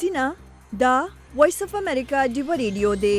سینا دا وایس اف امریکا ډیو ریډیو دی.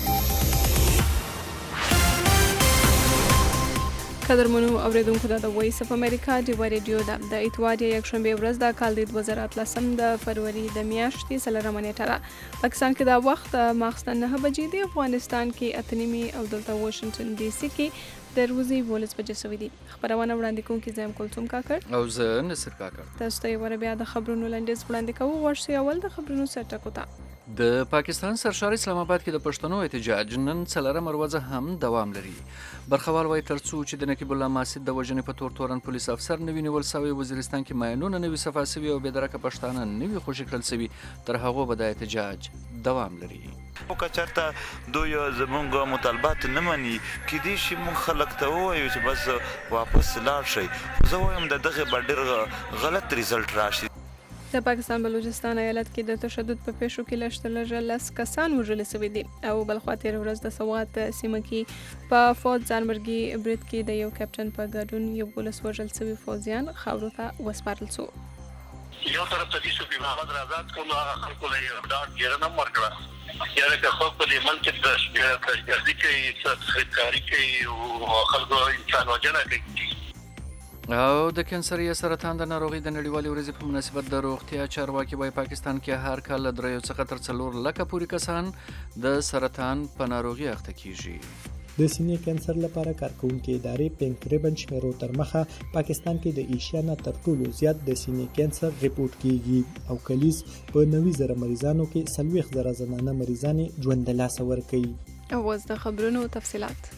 قدرمنو اوریدونکو د وایس اف امریکا ډیو ریډیو د اتوار یکشنبه ورځ د کال 2013 د فروری د میاشتې 3 نیټه ده. پاکستان کې دا وخت ماخستن 9 بجې دی. افغانستان کې اتنیمي او دلته واشنگټن ډي سي کې د روزي 12 بجې شوې دي. خبرونه وړاندې کوونکی زم کلثوم کاکړ او زه نصر کاکړ. تاسو ته ور بیا د خبرونو لاندې وړاندې کوو. ورشي اول د خبرونو سرټکو ته. د پاکستان سرشار اسلام آباد کې د پښتنو احتجاج نن 4 ورځ هم دوام لري. برخوال وایي ترڅو چې د نقیب الله ماسد د وژنې په تور تورن پولیس افسر نوی نیول شوی وزیرستان کې ماینونه نوی صفا شوی او بېدرکه پښتانه نوی خوشی کړل شوی تر هغه به د احتجاج دوام لري. او کچرته دوی زمونږ مطالبات نه مني کې دي چې مونږ خلک ته وایو چې بس واپس لاړ شي. زه وایم د دغه ډېر غلط ریزلټ راشي. د پاکستان بلوچستان ایالت کې د تشدد په پیښو کې لشتلجه لس کسان وژل شوي دي او بل خوا تېره ورځ د سوات سیمه کې په فوج ځانمرګي برید کې د یو کپټن په ګډون 11 وژل شوي فوجیان خاورو ته وسپارل شو. یو طرف ته چې محمد رضات کوم هغه خلکو له ډاډ ګیرنه ورکړه یا که خو په دې ملک د تشګردي کې خدکاری کوي او خلکو انسان وجنه کوي. او د کینسر یا سرطان د ناروغي د نړیوالې ورځې په مناسبت د روغتیا چارواکي وايي پاکستان کې هر کال له 3 څخه تر 4 لکه پورې کسان د سرطان په ناروغي اخته کیږي. د سینې کینسر لپاره کارکونکو ادارې پینک ریبن شمیرو تر مخه پاکستان کې د ایشیا نه تر ټولو زیات د سینې کینسر ریپورت کیږي او کلیز په 90,000 مریضانو کې 40,000 زنانه مریضان ژوند له لاسه ورکوي. او اوس د خبرونو تفصيلات.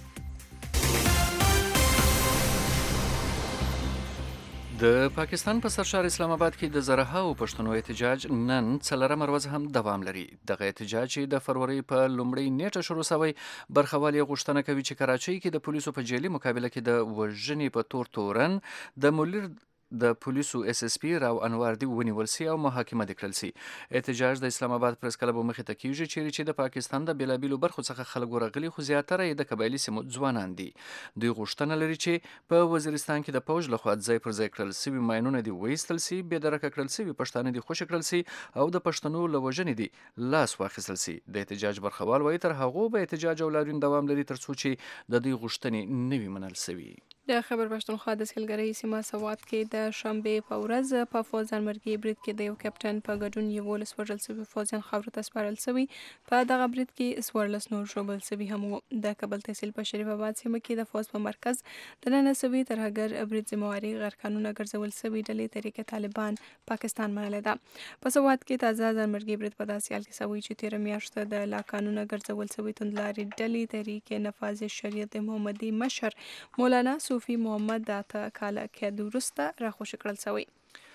د پاکستان په سرشار اسلام آباد کې د زرهاو پښتنو احتجاج نن 4 ورځ هم دوام لري. دغه احتجاج چې د فروری په لومړۍ نیټه شروع شوی برخوال یې غوښتنه کوي چې کراچۍ کې د پولیسو په جیلي مقابله کې د وژنې په تور تورن د مولر د پولیسو اس اس پی راو انوار دی ونیول سي او محاکمه کړل سي. احتجاج د اسلام آباد پریس کلب مخې ته کیږي چې د پاکستان د بیلابیلو برخو څخه خلک ورغلي خو زیاتره د قبایلی سیمو ځوانان دي. دوی غوښتنه لري چې په وزیرستان کې د فوج لخوا ځای پر ځای کړل سوي ماینونه دی وایستل سي، بېدرکه کړل سوي پښتانه دی خوشی کړل سي او د پښتنو له وژنې دی لاس واخیستل سي. د احتجاج برخوال وایي تر هغه به احتجاج او لاریون دوام لري ترڅو چې د دوی غوښتنې نوي منل سوي. د خبر پښتونخوا د سیلګرۍ سیمه سوات کې د شنبه په ورځ په فوج ځانمرګي برید کې د یو کپټن په ګډون 11 وژل شوي فوجیان خاورو ته سپارل شوي. په دغه برید کې 14 نور ژوبل شوي هم وو. د کابل تحصیل په شریف آباد سیمه کې د فوج په مرکز د نن سوي ترهګر برید ذمہواري غرقانونه ګرځول شوي ډلې طریقه طالبان پاکستان منلې ده. په سوات کې تازه ځانمرګي برید په داسې حال کې شوی چې 13 میاشتې د لاقانونه ګرځول شوي توندلاري ډلې طریقه نفاذ شریعت محمدي مشر مولانا صوفي محمد داته کاله کې وروسته راخوشي کړل شوی.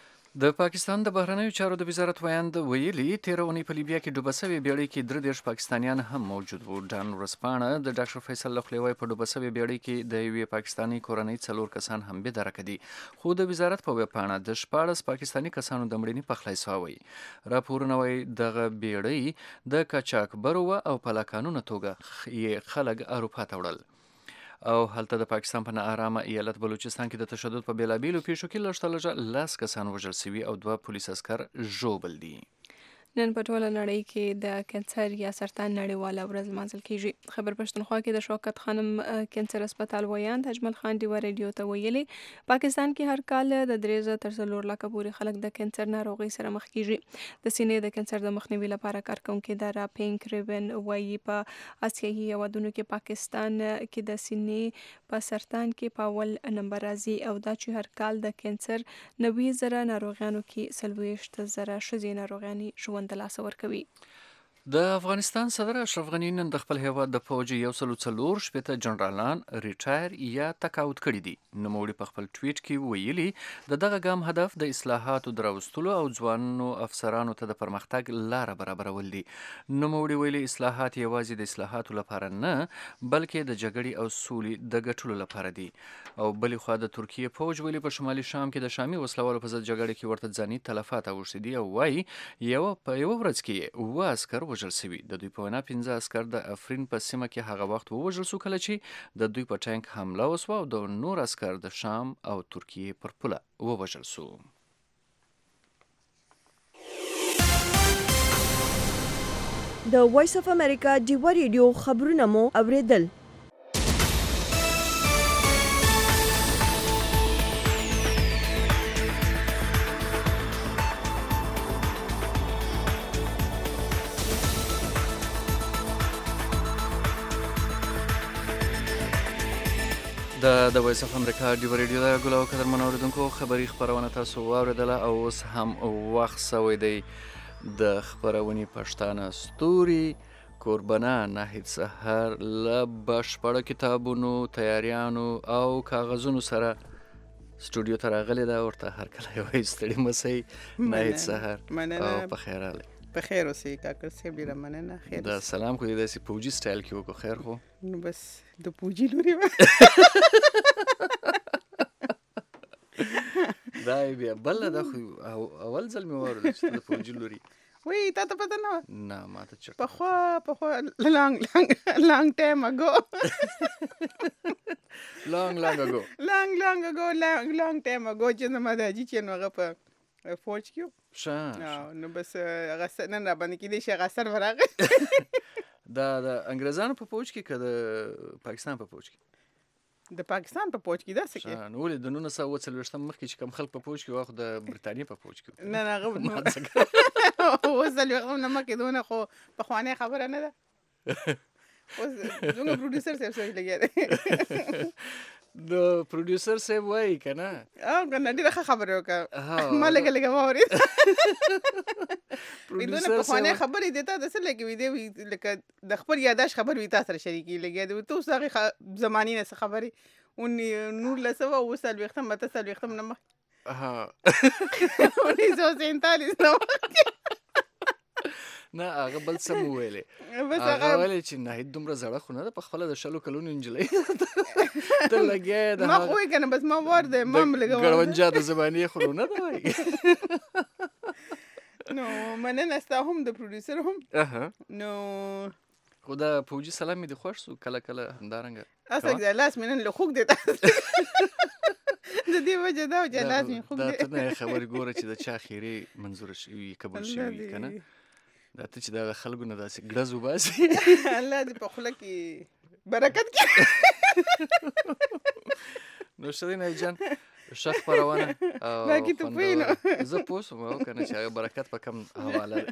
د پاکستان د بهرنیو چارو د وزارت ویاند ویلي 13 اونۍ په لیبیا کې ډوبه شوې بیړۍ کې 3 پاکستانیان هم موجود وو. ډان ورسپانه د ډاکټر فیصل لخلوی په ډوبه شوې بیړۍ کې د یوې پاکستاني کورنۍ 4 کسان هم بېدرکه دي. خو د وزارت په ویبپاڼه د 14 پاکستاني کسانو د مړینې پخلی شوی. راپورونه وایي دغه بیړۍ د قاچاقبرو او په لاقانونه توګه یې خلک اروپا ته وړل. او هلته د پاکستان په ناارامه ایالت بلوچستان کې د تشدد په بیلابیلو پیښو کې لږترلږه 10 کسان وژل شوي او 2 پولیس عسکر ژوبل دي. نن په ټوله نړۍ کې د کینسر یا سرطان نړیواله ورځ لمانځل کیږي. خبر پښتونخوا کې د شوکت خانم کینسر هسپتال ویاند اجمل خان ډیو ریډیو ته ویلي پاکستان کې هر کال د 3 تر 4 لکه پورې خلک د کینسر ناروغي سره مخ کیږي. د سینې د کینسر د مخنیوي لپاره کارکونکو اداره پینک ریبن وایي په آسیایي هیوادونو کې پاکستان کې د سینې په سرطان کې په اول نمبر راځي او دا چې هر کال د کینسر 90,000 ناروغانو کې 40,000 ښځې ناروغانې ژوند د لاسه ورکوي. د افغانستان صدر اشرف غني نن د خپل هیواد د فوج 140 شپېته جنرالان ریټایر یا تقاعد کړي دي. نوموړي په خپل ټویټ کې ویلي د دغه ګام هدف د اصلاحاتو دراوستلو او ځوانو افسرانو ته د پرمختګ لاره برابرول دي. نوموړي ویلي اصلاحات یوازې د اصلاحاتو لپاره نه بلکې د جګړې او سولې د ګټلو لپاره دي. او بلې خوا د ترکیه فوج ویلي په شمالي شام کې د شامي وسلوالو په ضد جګړه کې ورته ځاني تلفات اوښتي دي او وایي په یوه ورځ کې 7 عسکر وژل شوي. د دوی په وینا 15 عسکر د افرین په سیمه کې هغه وخت ووژل شو کله چې د دوی په ټانک حمله وسوه او د نور عسکر د شام او ترکیې پر پوله ووژل شو. د وایس اف امریکا ډیوه ریډیو خبرونه مو اوریدل. د وایس اف امریکا ډیوه ریډیو د ګلو قدرمنو اوریدونکو خبري خبرونه تاسو واوریدله او اوس هم وخت سوی دی د خبرونې پښتانه ستوري کوربنه ناهید سحر له بشپړو کتابونو تیاریانو او کاغذونو سره سټوډیو ته راغلې ده. ورته هر کله یوه ستړي مسئ ناهید سحر او په خیر راغلی. په خیر اوسئ کاکړ صاحب، ډېره مننه. خیر د سلام خو دې داسې پوجي سټایل کې وکړو. خیر خو نو بس د پوجي لوري وه دا یې بیا بله ده، خو اول ځل مې واورېده چې د پوجي لوري. وایي تا ته پته نه وه؟ نه ما ته چېرته پخوا لانګ ټایم اګو لانګ ټایم اګو چې زما د حاجي چې نو هغه په فوج کې و. نو بس هغه نن را باندې کېدی شي هغه اثر به راغی. دا د انګریزانو په فوج کې که د پاکستان په فوج کې؟ د پاکستان په فوج کې داسې کې نو ولې د 1940 مخکې چې کوم خلک په فوج کې وو خو د برټانیې په فوج کې نه هغه اوس 40 نه مخکې دونه خو پخوانۍ خبره نه ده. اوس زموږ پروډیوسر صاحب سوچ لګیا دی. د پروډیوسر صاحب وایي که نه کنه ډېره ښه خبرې وکړه، ما لږه واورېد. دونه پخوانۍ خبرې دی تا د څه لګې وي دی لکه د خپل یاداشت خبر وي تا سره شریکي لګیا دی. ته اوس هغې زمانې نه څه خبرې 1940 اته 40 نه مخکې 1947 نه مخکې نه هغه بل څه مو ویلې. هغه ویلې چې ناهید دومره زړه خو نه ده، په خپله د 20 کلونو نجلۍ ته لګیا یې. ما خو وایي که نه بس ما وار دی ما هم لږه ګړونجا د زمانې خو نه ده وایي. نو مننه ستا هم د پروډیوسر هم. نو خو دا پوجي سلام مې د خوښ سو کله کله همدارنګه اصل لاس مې نن له خوږ دی د دې وجه دا چې لاس مې خوږ دی. دا ته نه خبرې ګوره چې د چا خیرې منظوره شوي قبول شوي که نه. دا ته چې د خلکو نه داسې ګړز وباسي الله دې په خوله کې برکت کړي. نو ښه دی ناهید جان ښه خپرونه زه پوه شوم او که نه چې هغه برکت په کم حواله ده.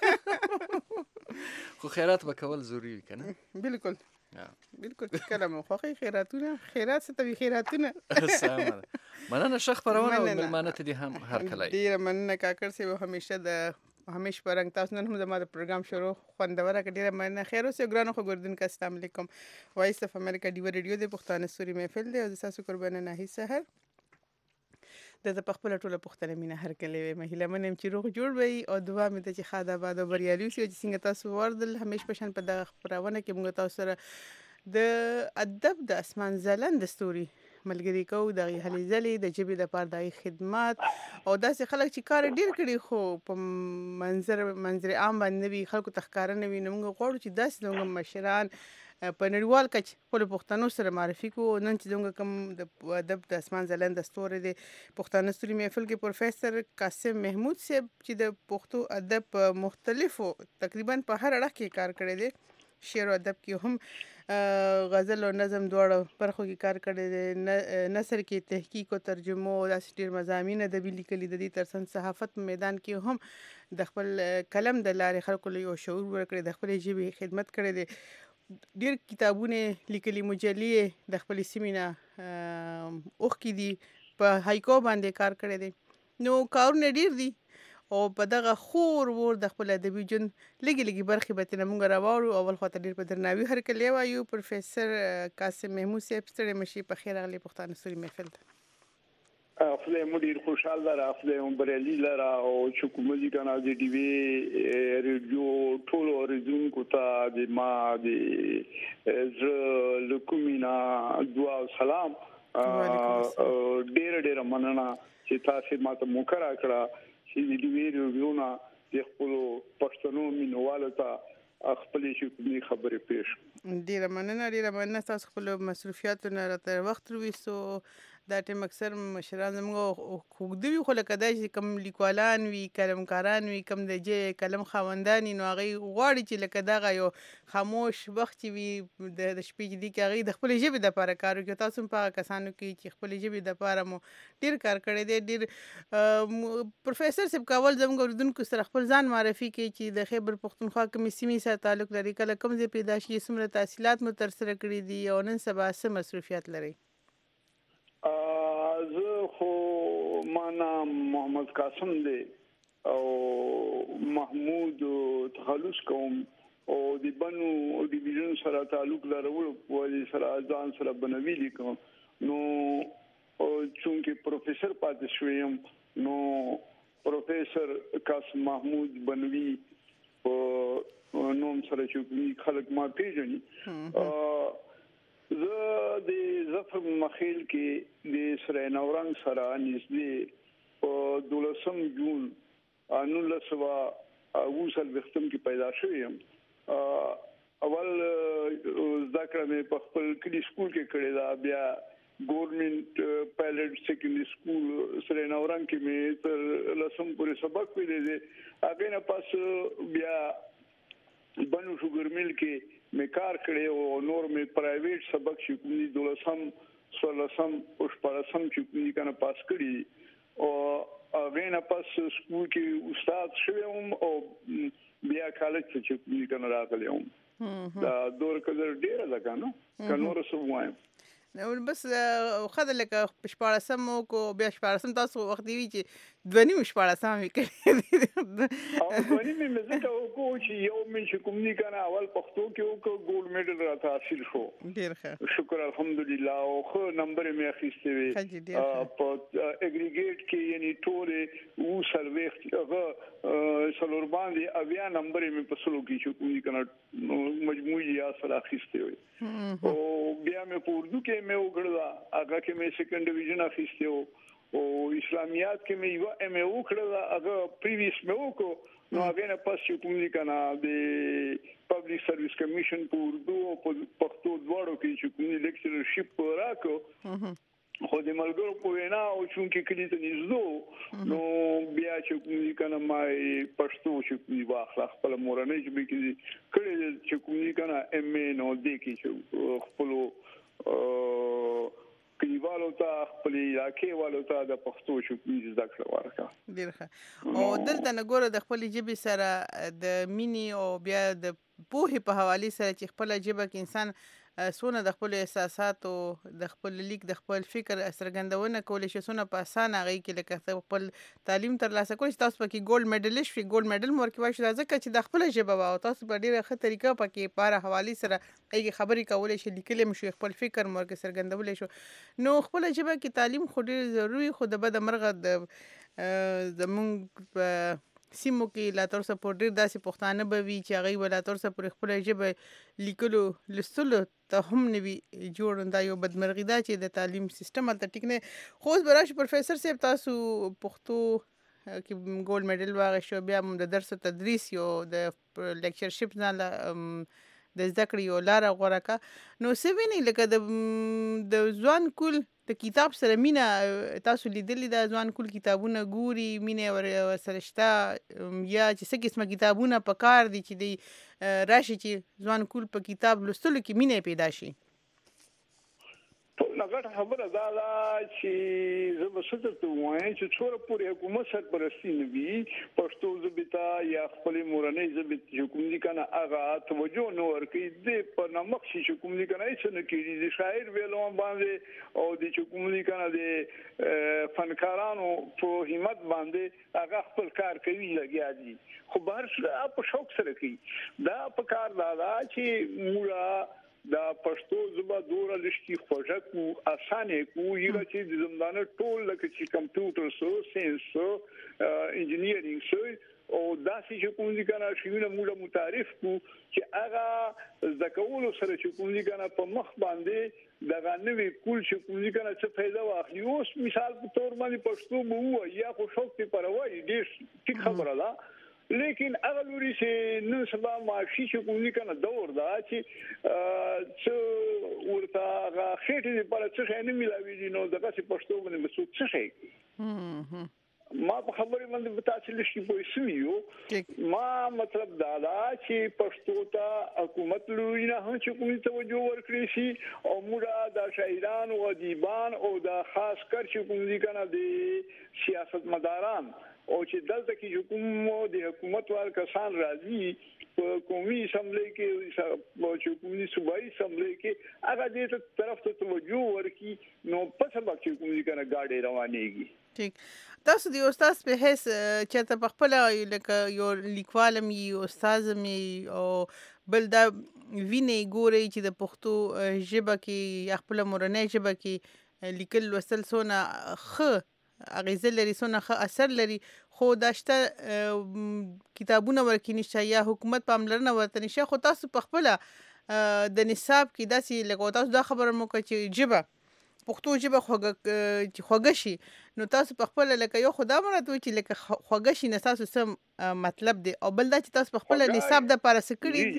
خو خیرات به کول ضروري وي که نه. بلکل کله مو خوښوي خیراتونه. خیرات څه ته وي خیراتونه. سمه ده. مننه ښه خپرونه او مېلمانه ته دې هم هر کله ډېره مننه کاکړ صاحب. همیشه په رنګ تاسو نن هم زما د پروګرام شروع خوندوره کړه. ډېره مننه. خیر اوسئ ګرانو خبردونکو، السلام علیکم. وایس اف امریکا ډیوه ریډیو د پښتانه ستوري محفل دی او زه ستاسو قربانه ناهید سحر د په خپله ټوله پښتنه مینه هر کله ویم. هیله من یم چې روغ جوړ وي او دعا مې ده چې ښاد آباد او بریالي اوسئ. چې څنګه تاسو واردل همیش په شان په دغه خپرونه کې موږ تاسو سره د ادب د اسمان ځلند ستوري ملګري کوو، دغې هلې ځلې د ژبې دپاره دغې خدمات او داسې خلک چې کار ډېر کړي خو په منظر عام باندې نه وي، خلکو ته ښکاره نه وي. نو موږ غواړو چې داسې زموږ مشران په نړیوال کچ خپلو پښتنو سره معرفي کړو. نن چې زموږ کوم د ادب د اسمان ځلنده ستوری دی پښتانه ستوري محفل کې پروفیسر قاسم محمود صاحب چې د پښتو ادب په مختلفو تقریبا په هر اړخ کې کار کړی دی. شعر و ادب کې هم غزل او نظم دواړو برخو کې کار کړی دی. نثر کې تحقیق او ترجمو داسې ډېر مضامین ادبي لیکلي. د دې ترڅنګ صحافت میدان کې هم د خپل قلم د لارې خلکو له یو شعور ورکړی، د خپلې ژبې خدمت کړی دی. ډېر کتابونه لیکلي، مجلې د خپلې سیمې نه اوښکې دي، په هایکو باندې کار کړی دی. نو کارونه ډېر دي او په دغه خور ور د خپل ادبي ژوند لږې برخې به ترې موږ راواړو. اول خوا ته ډېر په درناوي هرکلی وایو پروفیسر قاسم محمود صاحب ستړی مه شئ، په خیر راغلی پښتانه ستوري محفل ته. خدای مو ډېر خوشحال لره، خدای مو بریالي لره او چې کوم دي که نه د ډیوې ریډیو ټولو اورېدونکو ته د ما د زړه له کومې نه دعا او سلام. ډېره مننه چې تاسې ماته موقع راکړه چې د ډیوې ریډیو نه د خپلو پښتنو مینوالو ته خپلې شکرنې خبرې پېښ. ډېره مننه ستاسو خپلو مصروفیاتو نه راته وخت راویستو. دا ټیم اکثر مشران زموږ خوږدوي خو لکه دا چې کوم لیکوالان وي قلمکاران وي کوم د قلم خاوندان نو هغوی غواړي چې لکه دغه یو خاموش وخت چې وي د شپې چې دي کې هغوی د خپلې ژبې دپاره کار وکړي. تاسو هم په هغه کسانو کې چې خپلې ژبې دپاره مو ډېر کار کړی دی. ډېر پروفیسر صاحب کول زموږ اورېدونکو سره خپل ځان معرفي کړي چې د خیبر پښتونخوا کومې سیمې سره تعلق لري، کله کوم ځای پیدا شي، څومره تحصیلات مو ترسره کړي دي او نن سبا څه مصروفیات لري. زه خو ما نام محمد قاسم دی او محمود تخلص کوم او د بنو ډیویژن سره تعلق لرم او د سره ځان سره بنوي لیکم. نو چونکه پروفیسر پاتې شوم نو پروفیسر قاسم محمود بنوي او نوم سره چې خلک ما پیژني. زه د ظفر مخیل کې د سره نورنګ سره نږدې په 12 جون 1920 کې پیدا شوم. اول ذکر مې په خپل کلی سکول کې کړی دا، بیا ګورنمنت پایلټ سیکنډري سکول سره نورنګ کې مې تر لسم پورې سبق ویلې دي. هغه نه پس بیا بنو شوګر مل کې مې کار کړی او نور مې پرایویټ سبق چې کوم دي 12 16 او 14 چې کوم دي کنه پاس کړی او هغه نه پس سکول کې استاد شوم او بیا کالج چې کوم دي کنه راغلم. دا دور کډر ډیره ده کنه کنور سو وایم نو بس خدای لکه 14 کو بیا 14 تاسو وخت دی چې 2.14 مې کړی او ونی مې مزه کو چې یو مې کوم دي کنه اول پښتو کې او ګولډ میډل راته حاصل شو. ډیر ښه شکر الحمدلله او خو نمبر مې اخیسته وي په اګریګیټ کې یعنی ټول او سرویخت هغه سلور باندې اویا نمبر مې په سلو کې چې کوم دي کنه مجموعي یا سره اخیسته وي. او بیا مې په اردو کې مې وګړه هغه کې مې سیکنډ ډیویژن اخیسته او اسلامیات کې مې یو ام او کړل هغه پریویس مې وکړو. نو هغه نه پس چې کوم دي کنه د پبلک سرویس کمیشن په اردو او پښتو دواړو کې چې کوم لیکچرشپ راکو خو د ملګرو په وینا او چونکې کلی ته نږدې نو بیا چې کوم دي کنه ما پښتو چې کوم دي واخله خپل مورنۍ چې به کې کړي چې کوم دي کنه ام نو د کې چې خپل کلیوالو ته خپل علاقې والو ته د پښتو چې زده کړه ورکړه. ډیر ښه. او دلته نګوره د خپل ژبې سره د مینی او بیا د پوهې په حواله سره چې خپل ژبه کې انسان سونه د خپل احساسات او د خپل لیک د خپل فکر څرګندونه کولای شي سونه په اسانه غي کې لکه خپل تعلیم ترلاسه کولای شي. تاسو پکې ګولډ میډل شي ګولډ میډل ورکوي شي ځکه چې د خپل ژبه او تاسو په ډیره ښه طریقه پکې په حواله سره ایږي خبرې کولای شي لیکل مشي خپل فکر مرګ څرګندولای شو. نو خپل ژبه کې تعلیم خو ډیر ضروری خو د بد مرغه د زمونږ سیمو کې لا تر څه پورې ډېر داسې پښتانه به وي چې هغوی به لا تر څه پورې خپله ژبه لیکلو لوستلو ته هم نه وي جوړ. دا یو بدمرغي ده چې د تعلیم سیستم هلته ټیک نه. خو اوس به راشي پروفیسر صاحب تاسو پښتو کې ګولډ میډل واخیستو بیا هم د درس تدریس یو د لیکچرشپ نه د زده کړې یو لاره غوره کړه. نو څه وینئ لکه د ځوان کول د کتاب سره مینه تاسو لیدلې ده؟ ځوان کول کتابونه ګوري مینه ورسره شته یا چې څه قسمه کتابونه په کار دي چې دی راشي چې ځوان کول په کتاب لوستلو کې مینه پیدا شي؟ نګټ خبره دا چې زه به څه درته وایم چې څوره پورې حکومت سرپرستي نه وي پښتو ژبې ته یا خپلې مورنۍ ژبې چې کوم دي که نه هغه توجه نه ورکوي د په نمک شي چې کوم دي که نه هېڅ نه کېږي. د شاعر ویلو باندې او د چې کوم دي که نه د فنکارانو په همت باندې هغه خپل کار کوي لګیا دي خو به هر څه په شوق سره کوي. دا په کار دا ده چې موږ دا پښتو ژبه دوره لشتي خوږه کو اسانه کو یوه چې د زمانه ټول لکه چې کمپیوټر سو ساينس سو انجینیرینګ سو او داسې چې کوم دي کنه شیونه موږ متعارف کو چې هغه زکول سره چې کوم دي کنه په مخ باندې دا نوې کول چې کوم دي کنه څه پیدا واخلي. اوس مثال په تور باندې پښتو مو یا خو شوق ته پروايي ډېر ټیک خبره ده لیکن هغه لوري چې نن سبا معاشي چې کومي کنه دور دا چې څو ورته هغه خېټې لپاره څه نه ملاوي نو دغه څه پښتو باندې مسو څه شي ما په خبرې باندې تاسو لشي پوښتنه ما مطلب دا چې پښتو ته حکومت لوري نه هم چې کومي توجه ورکړي شي او موږ د شاعران او ادیبان او د خاص کر چې کومي کنه د سیاست مداران او چې دلته کې حکومت د حکومت وال کسان راځي په قومي اسمبلی کې چې کومي صوبایي اسمبلی کې هغه دې طرف ته توجه ورکړي نو په سبب چې کومي کنه گاډي روانيږي. ٹھیک تاسو د استاد په هیڅ چې په خپل لکه یو لیکوال می استاد می او بل دا ویني ګوري چې د پښتو ژبه کې خپل مورنۍ ژبه کې لیکل وسل سونه خ اغیزه لري سونه خ اثر لري خو داشته کتابونه ورکې نشه یا حکومت پاملرنه ورته نشه خو تاسو په خپل د نصاب کې داسې لکه تاسو دا خبره مو کوي چې ژبه پښتو ژبه خوږه شي نو تاسو په خپل لکه یو خدا مراد وي چې لکه خوږه شي نه تاسو سم مطلب دی او بل دا چې تاسو په خپل نصاب د پاره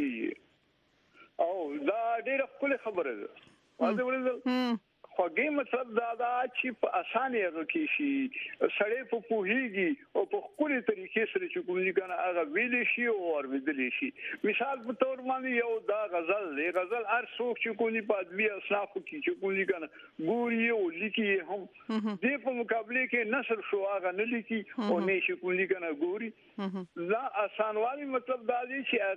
سکړي او دا ډیره خپل خبره ده واځه ولې خوږه مطلب دا چې په اسانه کې شي سړی په پوهیږي او په خپل طریقې سره چې کومې کنه هغه ویل شي او اوریدل شي. مثال په تور باندې یو دا غزل هر څوک چې کومې په ادبي اصناف کې چې کومې کنه ګوري او لیکي هم دې په مقابله کې نثر شو هغه نه لیکي او نه شي کومې کنه ګوري دا اسانوالي مطلب دا دی چې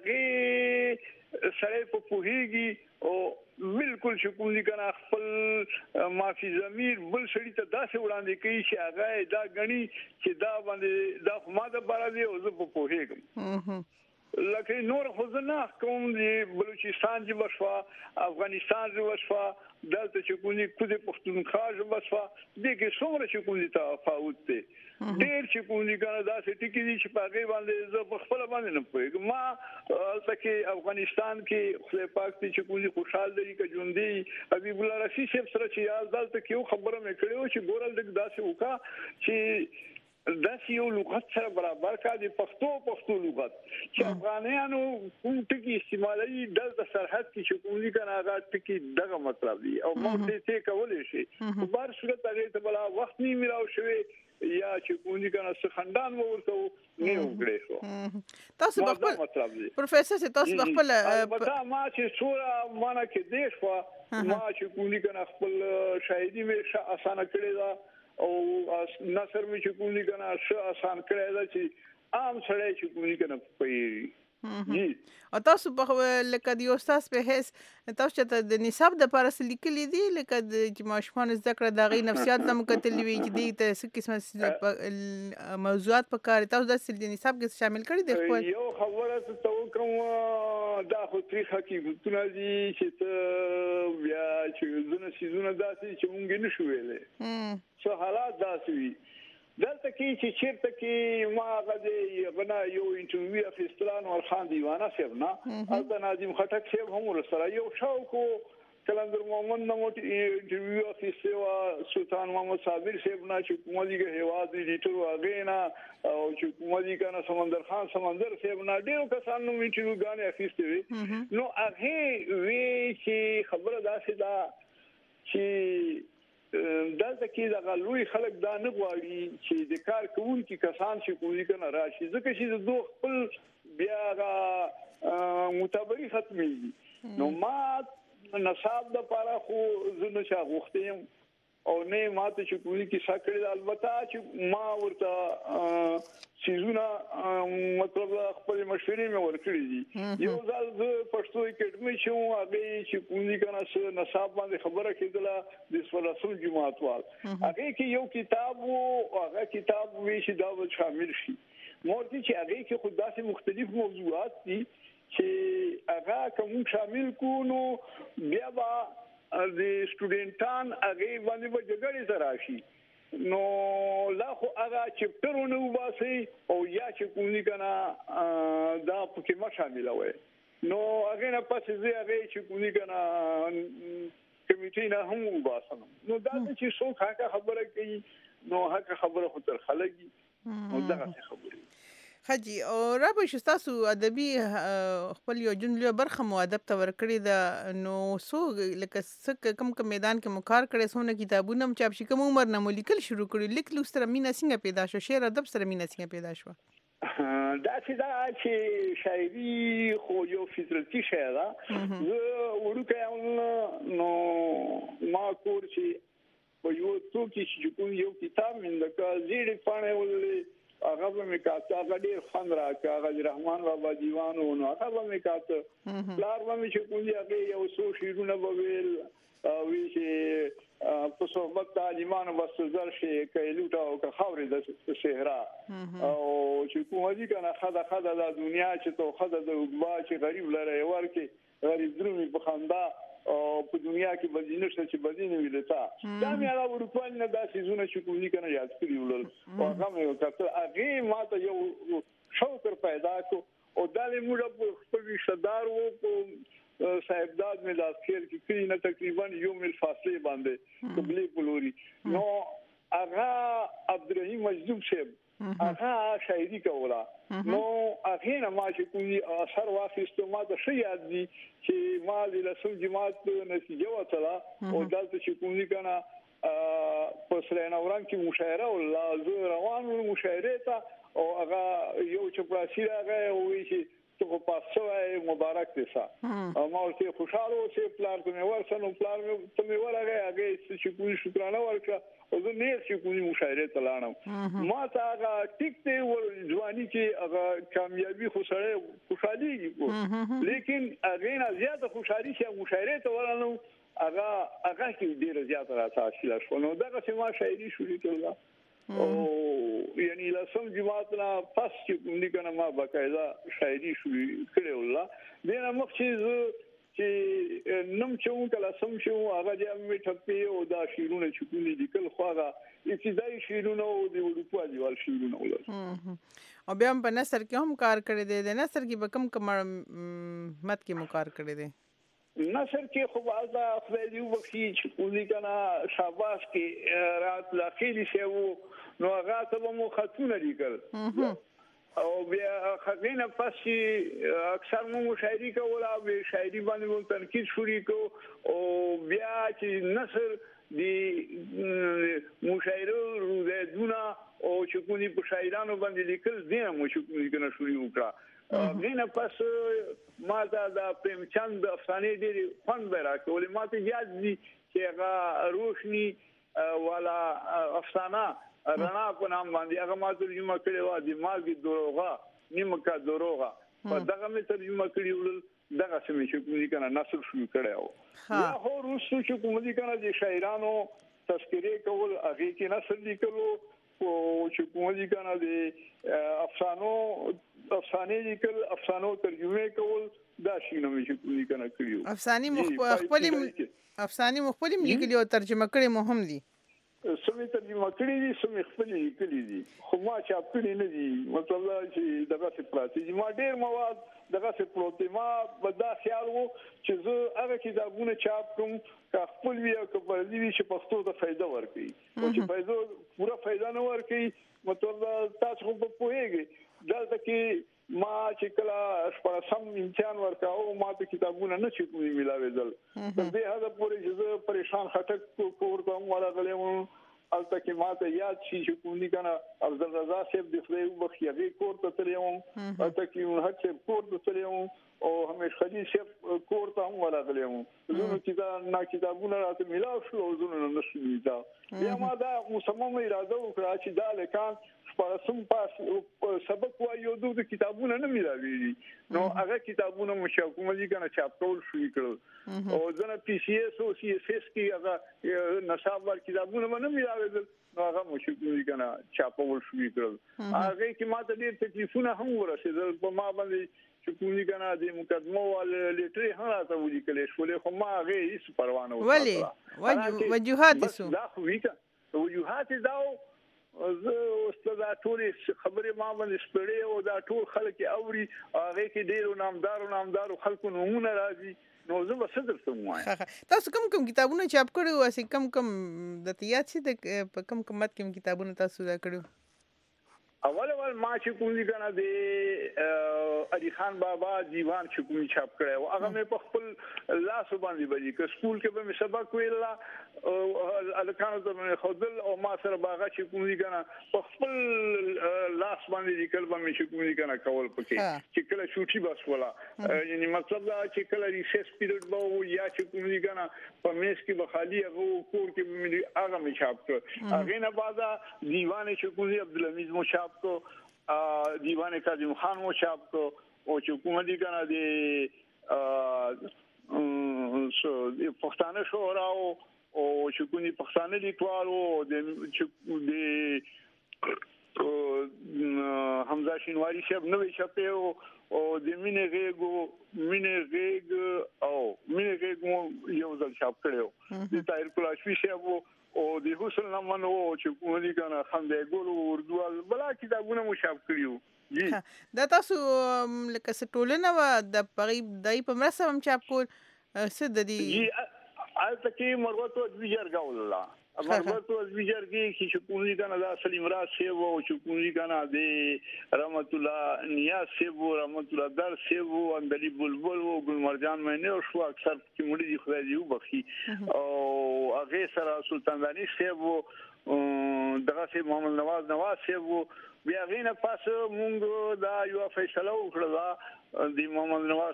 هغه سړی په پوهیږي او بالکل شکول دي کنه خپل معافي ضمیر بل سړی ته داسې وړاندې کوي چې هغه دا غني چې دا باندې دا خو ما د بارا دی او زه په پوهیږم لکه نور خو نه کوم دی بلوچستان جبه شوا افغانستان جبه شوا دلته چې کومي کوزه پښتونخوا جبه شوا دغه څومره چې کومي تفاوت دی ډیر چې کومي کنه دا ټکی دي چې په غي باندې زه په خپل باندې نه پوهیږم ما تلته افغانستان کې خدای پاک دې چې کومي خوشحال دی کې ژوندۍ حبیب الله رشید صاحب سره چې یاد دلته کې خبره مې کړې چې ګورل دغه داسې وکا چې دا یو لغت سره برابر کا دي پښتو لغت چې افغانانو کوم ټکی استعمالي دلته سرحد کې چې کومي کنه هغه ټکی دغه مطلب دی او موږ دې کولای شي په بار صورت هغه ته بلا وخت نه ملاو شوی یا چې کومي کنه سخندان ورته نه وګړي شو تاسو په مطلب دی پروفیسور تاسو په خپل ما چې صورت مانه کې دیش وا ما چې کومي کنه خپل شاهدی مې اسانه کړی دا او نصر می چې کومي کنه آسان کړی دا چې عام سړی چې کومي کنه پي او تاسو په لکه د استاد په هیڅ تاسو ته د نصاب د پارس لیکلي دي لکه د ماشومان ذکر د غي نفسیات زمو کتلې وي چې د څه قسمه موضوعات په کار تاسو د نصاب کې شامل کړی دي خپل یو خبره ته کوم دا خو تاریخ حقیقتونه دي چې بیا چې زونه سيزونه داسې چې مونږ نه شو ویلې څه حالات داسې وي دلته کې چې چیرته کې ما غږی غنا یو انټرویو اخیستلان ور خان دیوانه سیبنا البته ناظم خټک سیب هم سره یو شاوکو کلندر محمد نو انټرویو اخیستوا سلطان محمد صابر سیبنا چې کومدیګه هواد ایډیټر واغینا او چې کومدیګه سمندر خان سمندر سیبنا ډیرو کسانو انټرویو غانې اخیستوي نو هغه وی چې خبره داسې دا چې دلته کې د غلوی خلک دا نه غواړي چې د کار کوونکي کسان چې کوي کنه راشي ځکه چې د دوه خپل بیا غا متبري ختمي نو ما نصاب د پاره خو زنه چا غوښتم او نه ماته چې کوي کې ساکړه البته چې ما ورته سيزونه مطلب خپل مشورې مې ورکړې دي یو ځل د پښتو اکیډمي شو هغه چې کومي کنه څه نصاب باندې خبره کېدله د سولاسو جماعت وال هغه کې یو کتاب او هغه کتاب وی شي دا شامل شي مورتي چې هغه کې خود داسې مختلف موضوعات دي چې هغه کوم شامل کو نو بیا با د سټوډنټان هغه باندې به جګړې سره شي نو لا خو هغه چپټرونه وباسي او یا چې کومي کنه دا پکې ما شامل وي نو هغه نه پاتې زی هغه چې کومي کنه کمیټې نه هم وباسم نو دا چې څوک هغه خبره کوي نو هغه خبره خو تر خلګي نو دا څه خبره حجي او را به تاسو ادبي خپل یو جون له برخه مو ادب ته ورکړی دا نو سو لکه کم میدان کې مو کار کړی سونه کتابونه هم چاپ شي کوم عمر نه مو لیکل شروع کړی لیک لوستره مینا څنګه پیدا شو شعر ادب سره مینا څنګه پیدا شو دا چې شاعري خو یو فطرتي شی ده زه ورکه نو ما کور چې په یو توکی چې کوم یو کتاب من لکه زیړې پانه ولې هغه مې کاته هغه ډېر فن راکا هغه رحمان بابا دیوانو نو هغه مې کاته پلار مې چې کوم هغه یو څو شیرونه وویل وی چې په صحبت تعلیمانو وسزر شي کایلوټا او خاورې د صحرا او چې کوم دي کنه خدا د دنیا چې تو خدا د وګوا چې غریب لره ورکه غریب درومي په خندا او په دنیا کې بدینه چې بدینه ویلتا دا مې هغه ورپان نه داسې زونه چې کوم دي کنه یاد کړی ولل او هغه مې کتل هغه ماته یو شوق پیدا کو او دالې موږ په شدار وو په صاحبداد مې د اخر کې کړی نه تقریبا یو مل فاصله باندې قبلي پلوري نو هغه عبدالرحیم مجذوب صاحب هغه شاعري کوله نو هغه نه ما چې کومي اثر واخیستو ما د شي یاد دي چې ما د لسم جماعت نتیجه وته او دلته چې کومي کنه په سرینوران کې مشاعره او زه روان مشاعره ته او هغه یو چپړاسي راغی او وی چې تو په پاسه مبارک دي سا ما ورته خوشاله اوسې پلان ته مې ورسنو پلان ته مې ورغه هغه چې کومي شکرانه ورکړه او زه نه چې کومي مشاعره ته لاړم ما ته هغه ټیک ته ځواني کې هغه کامیابی خوشالي لیکن هغه نه زیاته خوشالي چې مشاعره ته ورانو هغه کې ډیر زیاته راځي شو نو دا چې ما شاعري شروع کړل او یعنی لسم جماعت نه پس چې کوم دي کنه ما باقاعده شاعري شروع کړې ولا دینه مخ چې نم چې کله سم شو هغه د مې ټپې او دا شیرونه چې کوم دي لیکل خو هغه ابتدایي شیرونه او د اروپا دیوال شیرونه ولر او بیا هم په نثر کې هم کار کړی دی د نثر کې به کم مت کې مو کار کړی دی نثر کې خو دا خدای دې وبخي چې کوم دي کنه شاباش کې رات داخلي شو نو هغه ته مو خطونه لیکل او بیا خدینه پسې اکثر مو شاعري کوله او شاعري باندې مو تنقید شروع کو او بیا چې نثر دی مشاعره روزونه او چې کومي په شاعرانو باندې لیکل دي مو چې کومي کنه شروع وکړه دینه پس ما دا پرمچند افسانه دي فن برا کولې ما ته یاد دي چې هغه روشنی والا افسانه رڼا په نام باندې هغه ما ترجمه کړې و د مالګي دروغه نیمه دروغه په دغه مې ترجمه کړې ول دغه سمې چې کوم دي کنه نثر شروع کړو یا هو روسو چې کوم دي کنه د شاعرانو تذکره کول هغه کې نثر لیکلو او چې کوم دي کنه د افسانه لیکل افسانو ترجمه کول دا شي نو چې کوم دي کنه کړیو افسانه مخبل لیکلي او ترجمه کړي مهم دي سمې ترجمه کړې دي سمې خپل لیکلي دي خو ما چاپ کړی نه دي مطلب چې دغه څه پراته دي ما ډېر مواد دغه څه پروت ما بدا خیال وو چې زه هغه کتابونه چاپ کوم که خپل وی او کبر دي چې پښتو ته فائدہ ورکړي او چې پورا فائدہ نه ورکړي مطلب تاسو په پوهیږئ دلته کې ما چې کله شپږم امتحان ورکاو ما ته کتابونه نه چې کومې ملاوېدل تر دې حد پورې چې زه پریشان خټک کور کوم ولا غلېم البته کې ما ته یاد شي چې کوم دي کنه افضل رضا صاحب د خپل بخیری کور ته تلم البته کې هر څه کور ته تلم او همیش خدي صاحب کور ته هم ولا غلېم زه نو کتابونه راته ملاو شو او زه نه نشم دا یا ما دا مصمم اراده وکړه چې دا لیکان پرسم پاس سبق وایو د کتابونو نه ملاوي نو هغه کتابونو مشاکومه دي کنه چاپ کول شروع کړو او ځنه پی سی ایس او سی ایس ایس کې هغه نصاب ور کتابونو نه ملاوي نو هغه مشاکومه دي کنه چاپ کول شروع کړو هغه کې ماته ډېر تکلیفونه هم ورسېدل په ما باندې چې کومي کنه د مقدمه ول لیټري هم راته ودی کله شولې خو ما هغه هیڅ پروا نه ولی وجوهات سو دا خو ویکا وجوهات داو زه استاد ټول خبرې ما باندې سپړې او دا ټول خلک اوري هغه کې ډیرو نامدارو خلکو نمونه راځي نو زه به صدر ته وایم تاسو کوم کتابونه چاپ کړو او کوم د تیات سي د کوم مت کوم کتابونه تاسو دا کړو اول ما چې کوم دي کنه د علي خان بابا دیوان چې کوم چاپ کړو هغه مې په خپل لاس باندې بلی ک سکول کې به مې سبق ویلا الکانو ته خودل او ما سره باغ چې کوم دي کنه په خپل لاس باندې لیکل به مې چې کوم دي کنه کول پکې چې کله شوټي بس ولا یعنی مطلب دا چې کله ریسس پیریډ به یا چې کوم دي کنه په میس کې به خالی هغه کور کې مې هغه مې چاپ کړ هغه نه بعد دیوان چې کوم دي عبدالحمید مو چاپ کو دیوان کاظم خان مو چاپ کو او چې کوم دي کنه د پښتانه شورا او چې کوم دي پښتانه لیکوالو د حمزه شینواری صاحب نوې چاپه او د مینه غیګ یو ځل چاپ کړو د طاهر کلاشوی صاحب او د حسن نمنو چې کوم دي کنه خندې ګورو اردو بلا کتابونه مو چاپ کړیو دا تاسو لکه ټولنه و د پغیب دای په مرسته هم چاپ کول څه د دې البته کې مرغوت او ویجرګا والله مرغوت او ویجرګي چې کوم دي کنه دا سلیم راز سی وو چې کوم دي کنه د رحمت الله نیاز سی وو رحمت الله در سی وو اندلی بلبل وو ګل مرجان مې نه شو اکثر چې مړي دي خدای دې وبخي او هغه سره سلطان دانی سی وو دغه سی محمد نواز سی وو بیا غینه پاس مونږ دا یو فیصله وکړه د محمد نواز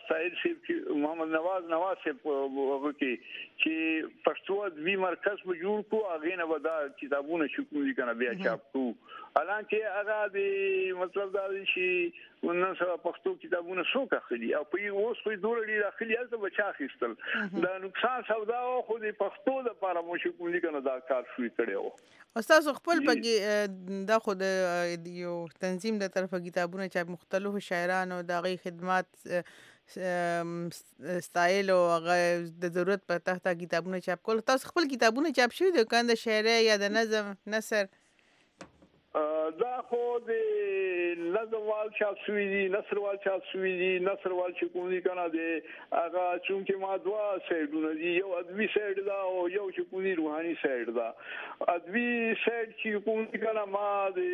صاحب هغه چې پښتو ادبي مرکز په جوړ کو هغه نه ودا کتابونه چې کوم دي کنه بیا چاپ کو حالانکه هغه د مطلب دا چې نن سره پښتو کتابونه څوک اخلي او په اوس په دوره لري اخلي هلته بچا خستل دا نقصان سودا خو د پښتو لپاره مو چې کوم دي کنه دا کار شوی کړو استاد خپل پکې دا خود یو تنظیم د طرفه کتابونه چې مختلفو شاعرانو د غي خدمات ستایل او هغه د ضرورت په تحت کتابونه چاپ کول تاسو خپل کتابونه چاپ شوی د کاند شاعري یا د نظم نثر دا خو د نظموال چاپ شوی دي نثروال چاپ شوی دي نثروال چې کوم دي کنه د هغه چونکه ما دوا سایډونه دي یو ادبي سایډ دا او یو چې کوم دي روحاني سایډ دا ادبي سایډ چې کوم دي کنه ما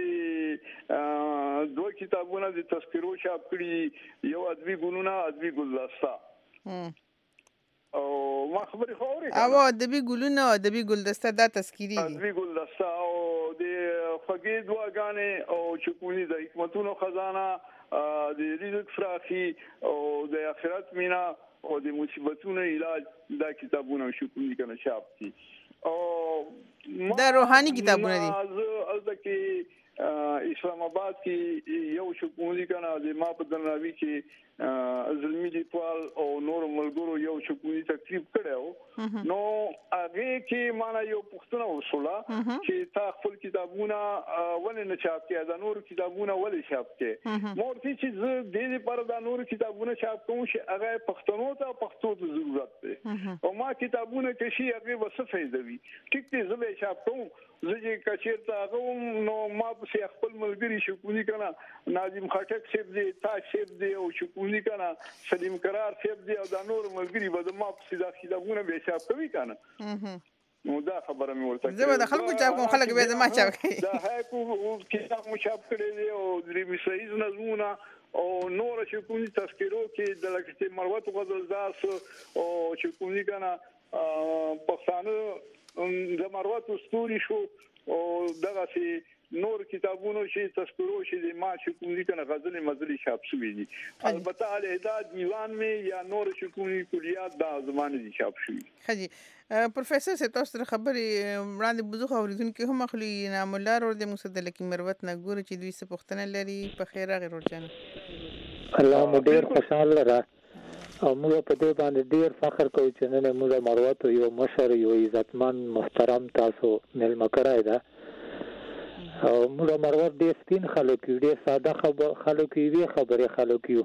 د دوه کتابونه د تذکرو چاپ کړي یو ادبي ګلونه ادبي ګلدسته او ما خبرې خوري او ادبي ګلونه او ادبي ګلدسته دا تذکری دي ادبي ګلدسته او د فقید واغانه او چکونی د حکمتونو خزانه د رزق فراخي او د آخرت مینا او د مصیبتونو علاج دا کتابونه شکونی کنه چاپ دي او دا روحاني کتابونه دي ازدکی اسلام آباد کې یو شکونی کنه د ما په دناوی کې زلمی لیکوال او نور ملګرو یو شکونی تکلیف کړو نو هغه کې معنا یو پښتنه وصوله چې تا خپل کتابونه ولې نه چاپ کړي دا نور کتابونه ولې چاپ کړي مورتي چې د دې لپاره دا نور کتابونه چاپ کوم چې هغه پښتنو ته پښتو ته ضرورت ده او ما کتابونه کې شي هغه وسفه دی ټیک دې زه چاپ کوم زه کچیرته هغه نو ما په خپل ملګری شکونی کنه ناظم خټک صاحب دې تاج صاحب دې او شکونی کنه سلیم قرار صاحب دې او دا نور ملګری به ما په سیده کتابونه به چاپ کوي کنه نو دا خبره مې ورته زه به خلکو چاپ کوم خلک به زما چاپ کوي دا هاکو کتاب مو چاپ کړی دی او درې صحیح نظمونه او نور شکونی تذکرو کې د لکه مروت غزلدار او شکونی کنه پښتانه د مروت استوري شو او دغه سي نور کتابونو چې تذکرو چې ما چې کوم دي کنه غزل مزلي چاپ شوی دي البته علیحده دیوان می یا نور چې کومي کلیات د زمانه دي چاپ شوی خجی پروفیسور سے تاسو خبري وړاندې بوزو اوریدونکو هم خپل نام الله ور د مصدل کی مروت نه ګور چې دوی څه پښتنه لري په خیره غیر ورجن الله مو ډیر خوشاله را او موږ په دې باندې ډیر فخر کوو چې نن موږ مروت یو مشر یو عزتمن محترم تاسو ملما کړای دا او موږ مروت ډیر سپین خلک یو ډیر ساده خلک یو خبره خلک یو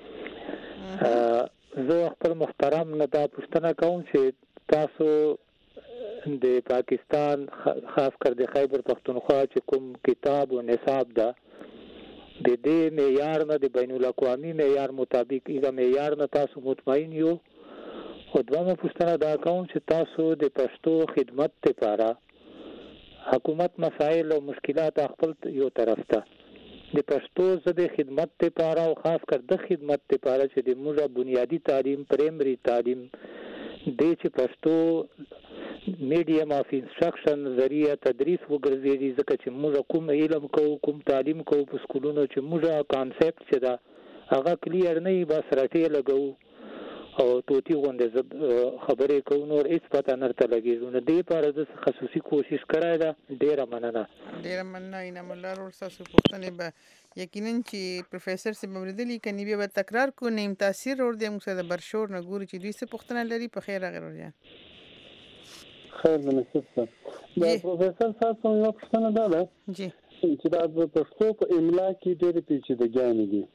زه خپل محترم نه دا پوښتنه کوم چې تاسو د پاکستان خاص کر د خیبر پختونخوا چې کوم کتاب او نصاب ده د دې معیار نه د بین الاقوامي معیار مطابق ایغه معیار نه تاسو مطمئن یو خو دومره پوښتنه دا کوم چې تاسو د پښتو خدمت لپاره حکومت مسائل او مشکلات خپل یو طرف ته د پښتو ژبې خدمت لپاره او خاص کر د خدمت لپاره چې د موږ بنیادی تعلیم پرایمري تعلیم د چې پښتو میډیم اف انسټرکشن ذریعہ تدریس وګرځي ځکه چې موږ کوم علم کوم تعلیم کوو په سکولونو چې موږ کانسپټ چې دا هغه کلیر نه بس راټې لګو او توتی غونډه خبرې کوو نور هیڅ پته نه تر لګیږي نو دې لپاره د خصوصي کوشش کړای دا ډیره مننه انعام الله ور تاسو پوښتنه به یقینا چې پروفیسور سي بمردلی کني به تکرار کو نیم تاثیر ور دي موږ د برشور نه ګوري چې دوی څه پوښتنه لري په خیر غیر وریا خیر مناسب ده پروفیسور تاسو یو پوښتنه ده جی چې دا د پښتو په املا کې ډېرې پیچیدګۍ دي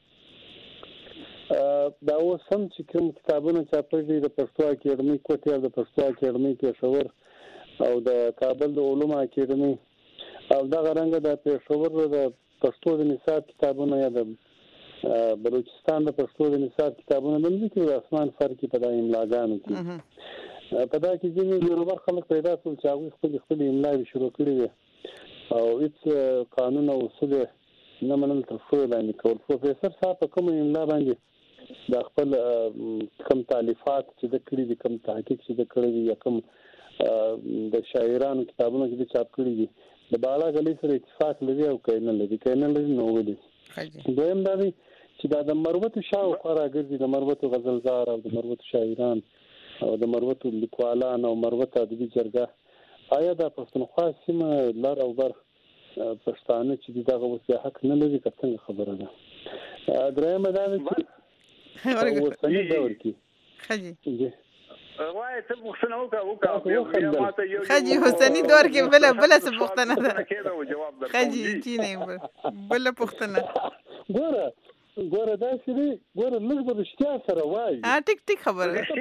دا اوس هم چې کوم کتابونه چاپېږي د پښتو اکیډمي کوټه د پښتو اکیډمي پېښور او د کابل د علومو اکیډمي او دا غرنګ د پېښور د پښتو د نصاب کتابونه یا د بلوچستان د پښتو د نصاب کتابونه د دې کې د اسمان فرق په دای املاګانو کې په دا کې ځینې یو خلک پیدا شول چې هغه خپل املا شروع کړی دي او هیڅ قانون او اصول نه منل تر څو باندې کول پروفیسور صاحب په کوم املا باندې د خپل کم تالیفات چې د کړي دي کم تحقیق چې د کړي دي یا کم د شاعرانو کتابونو چې چاپ کړي دي د بالا غلي سره اتفاق لري او کینه لري نو ولي دویم دا دی چې د مروت شاو خورا ګرځي د مروت غزلزار او د مروت شاعران او د مروت لیکوالان او مروت ادبي جرګه آیا د پښتونخوا سیمه لار او بر پښتانه چې دغه وسه حق نه لري څنګه خبره ده درېمه دا چې اوسنی دور کې خجي وای ته پوښتنه وکړه خجي اوسنی دور کې بل څه پوښتنه ده خجي چې نه بل پوښتنه ګوره دا شری ګوره موږ به رښتیا سره وایو ټیک خبره سړی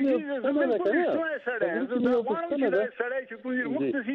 چې کوی مختصي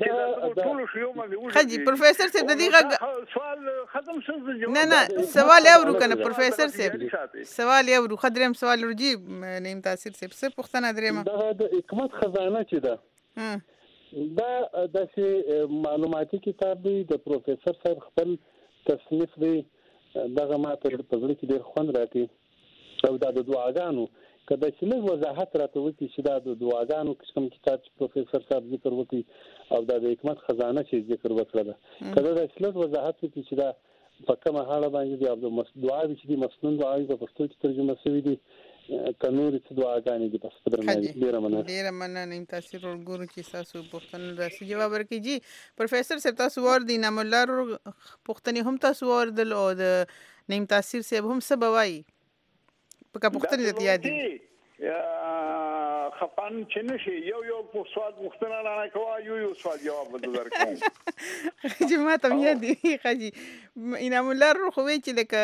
خجي پروفیسور صاحب د دې سوال ختم شو نه سوال اورو کنه پروفیسور صاحب سوال اورو خدرم سوال ورجی نیم تاثیر صاحب څه پوښتنه درېم دا د حکمت خزانه چې ده دا د معلوماتي کتاب دی د پروفیسور صاحب خپل تصنیف دی دغه ماته په ځل کې ډېر خوند راکړي او دا د دعاګانو کله چې موږ وضاحت راته وکړي چې دا د دعاګانو کوم کتاب چې پروفیسور صاحب ذکر وکړي او دا د حکمت خزانه چې ذکر وکړه کله دا چې وضاحت وکړي چې دا په کومه حاله باندې دی او د دعاوي چې د مسنون دعاوي په پښتو کې ترجمه شوی دي کنوري څه دعاګانې دي بس درنه ډیر مننه تاثیر ورګورو چې تاسو پوښتنه راځي جواب ورکړي جی پروفیسور صاحب تاسو ور دي نام الله پوښتنه هم تاسو ور دل او د نیم تاثیر صاحب هم څه بوي په پوښتنه دي یادي خپان چې نشي یو سوال مختنه نه کوي یو سوال جواب درکوم چې ما ته یادي خجي انعام الله خو چې لکه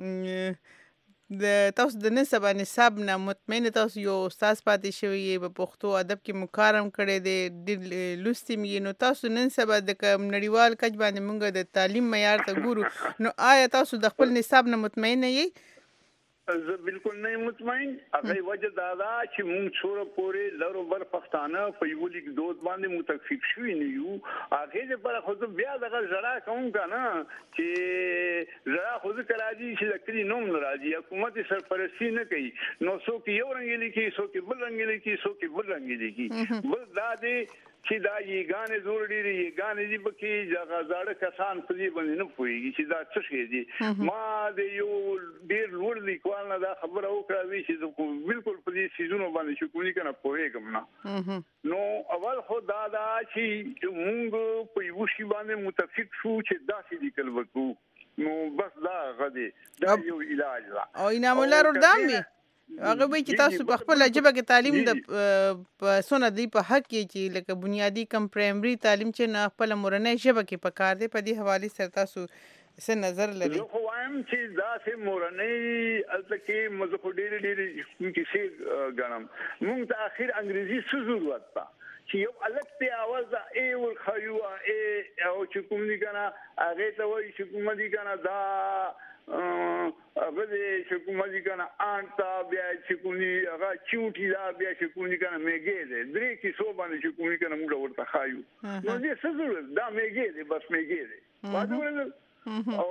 د تاسو د نسب نه مطمئن تاسو یو استاد پاتې شوی په پښتو ادب کې مکارم کړي دي لوستي مې نو تاسو نن سبا د نړیوال کچ باندې موږ د تعلیم معیار ته ګورو نو آیا تاسو د خپل نسب نه مطمئن یې زه بالکل نه مطمئن هغه وجه دا چې موږ څوره پورې لرو بر پښتانه په یو لیک دوت باندې متفق شوی نه یو هغه لپاره خو بیا دغه زړه کوم کنه چې زړه خو کړه دي چې لکړي نوم ناراضي حکومت سرپرستی نه کوي نو څوک یو رنګ لیکي څوک بل رنګ لیکي څوک بل رنګ لیکي بل دا دي چې دا یې غانې زور ډېری یې غانې دي پکې ځاړه کسان په دې باندې نه پوهیږي چې دا څه شي دي ما د یو ډېر لوړ لیکوال نه دا خبره وکړه چې بالکل په دې سيزونو باندې چې کولی کنه پوهیږم نه نو اول خو دا چې موږ په یو شی باندې متفق شو چې دا سې لیکل وکړو نو بس دا غدي دا یو علاج لا او انعام الله ردامي هغه وی چې تاسو په خپل جبه کې تعلیم د سونه دی په حق کې چې لکه بنیادی کم پرایمري تعلیم چې نه خپل مورنۍ جبه کې پکار دی په دې حواله سره تاسو څه نظر لري خو وایم چې دا سه مورنۍ البته مزه خو ډېر کیسه غنم موږ ته اخر انګریزي څه ضرورت ده چې یو الګ ته आवाज ای ور خيو ای او چې کوم دي کنه هغه ته وایي چې کوم دي کنه دا هغه چې کوم دي کنه انتا بیا چې کوم دي هغه چوټي دا بیا چې کوم دي کنه میګه دې درې کې سو باندې چې کوم دي کنه موږ ورته خایو نو دې څه ضرورت دا میګه دې بس میګه دې او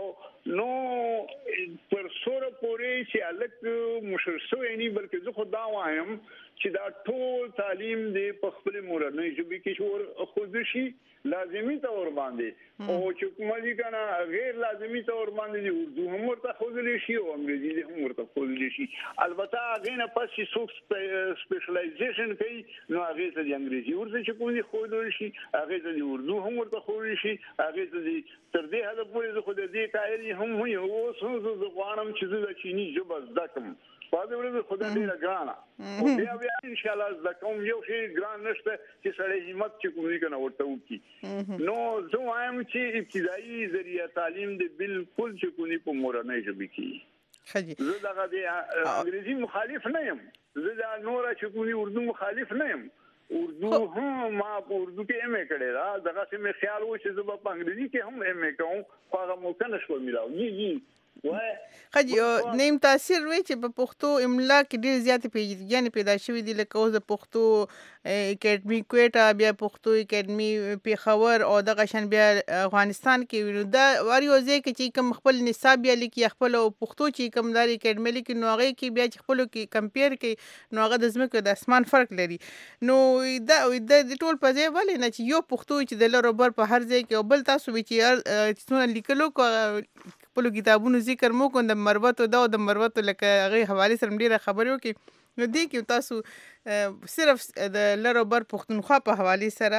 نو پر سوره پورې چې الک مشرسو یعنی بلکې زه خدا وایم چې دا ټول تعلیم دې په خپل مورنۍ ژبه کې شور خود شي لازمي تور باندې او چې کومه کنه غیر لازمي تور باندې اردو هم ورته خودلی شي او انګریزي هم ورته خودلی شي البته هغه نه پس چې څوک سپیشلایزیشن کوي نو هغه ته د انګریزي ورته چې کومي خودلی شي هغه ته د اردو هم ورته خودلی شي هغه ته تر دې حد پورې خو د دې قایل هم وي او څو زه غواړم چې د چینی ژبه زده کړم پاتې ورځ خدای دې راګرانه او بیا ان شاء الله زده کوم یو شی ګران نشته چې سړی همت چې کومې کنه ورته وکي نو زه وایم چې ابتدایي ذریعہ تعلیم دې بالکل چې کومې په مورنۍ ژبه کې خجی زه دغه د انګریزي مخالف نه یم زه د نور چې کومې اردو مخالف نه یم اردو هم ما په اردو کې ایم ای کړی دا دغه څه مې خیال و چې زه په انګریزي کې هم ایم ای کوم خو هغه موقع نشو میلاو جی خجی نیم تاثیر وی چې په پښتو املا کې ډیر زیات پیژنې پیدا شوې دي لکه اوس د پښتو اکیډمي کوټه بیا پښتو اکیډمي پیښور او دغه شان بیا افغانستان کې وینو دا وریو ځای کې چې کوم خپل نصاب بیا لیکي خپل پښتو چې کوم داري اکیډمي لیکي نو هغه کې بیا چې خپل کې کمپیر کوي نو هغه د زمکو د اسمان فرق لري نو دا د ټول په ځای ولې نه چې یو پښتو چې د لروبر په هر ځای کې او بل تاسو چې څونه لیکلو خپل کتابونو ذکر مو کوم د مروتو دا او د مروتو لکه هغه حواله سره ډیره خبرو کې نو دی کې تاسو صرف د لروبر پښتونخوا په حواله سره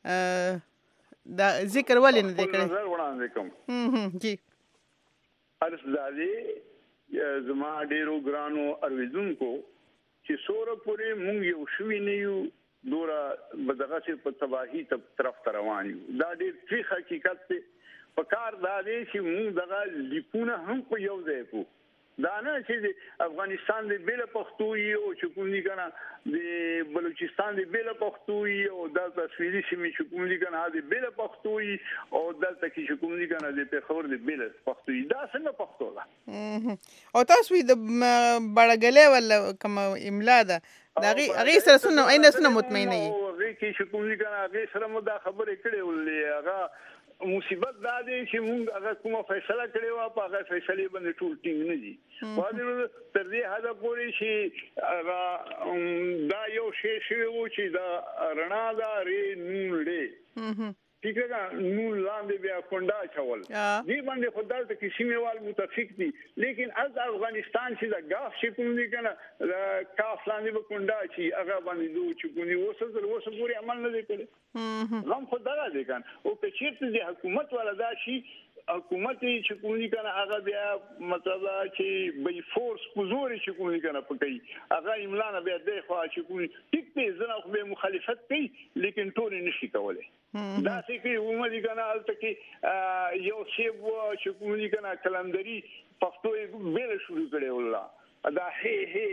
دا ذکر ولې نه کړی نظر وړاندې کوم جی ارزدادي زما ډیرو ګرانو ارویدونکو چې سوره پورې مونږ یو شوي نه یو دورا بدغه چې په تباہی طرف روان یو دا ډیر فی حقیقت ته پکار دا دی چې موږ دغه لیکونه هم په یو ځای کو دا نه چې افغانستان د بیل پښتو یو چې کوم دي کنه د بلوچستان د بیل پښتو یو د تصویري سیمې چې کوم دي کنه د بیل پښتو او دلته کې چې کوم دي کنه د پیښور د بیل پښتو دا څنګه پښتو ده او تاسو د بڑګلې ولا کوم املا ده دا هغه سره سنو عین سنو مطمئنه یي هغه کې چې کوم دي کنه هغه سره مو دا خبرې کړې ولې هغه مصیبت دا دی چې موږ هغه کومه فیصله کړې و په هغه فیصله باندې ټول ټینګ نه دي واده تر دې حد پورې چې هغه دا یو شی و چې دا رڼا دا ری نون لې ٹھیک ہے نون لاندې بیا کونډا چول دې باندې خدای ته کې سیمهوال متفق دي لیکن از افغانستان چې دا غاف چې کوم دي کنه کاف لاندې به کونډا چې هغه باندې دوه چې کوم وسه پوری عمل نه وکړي هم خدای دې کان او په چیرته دي حکومت ولا دا شي حکومت چې کوم دي کنه هغه بیا مطلب چې بي فورس پزوري چې کوم دي کنه پکې هغه املا نه بیا د خو چې کوم ټیک ته زنه خو به مخالفت کوي لیکن ټول نشي کولای دا چې کې عمومي کنه الته کې یو شی وو چې کوم دي کنه کلندري پښتو بیل شروع کړي ولا دا هي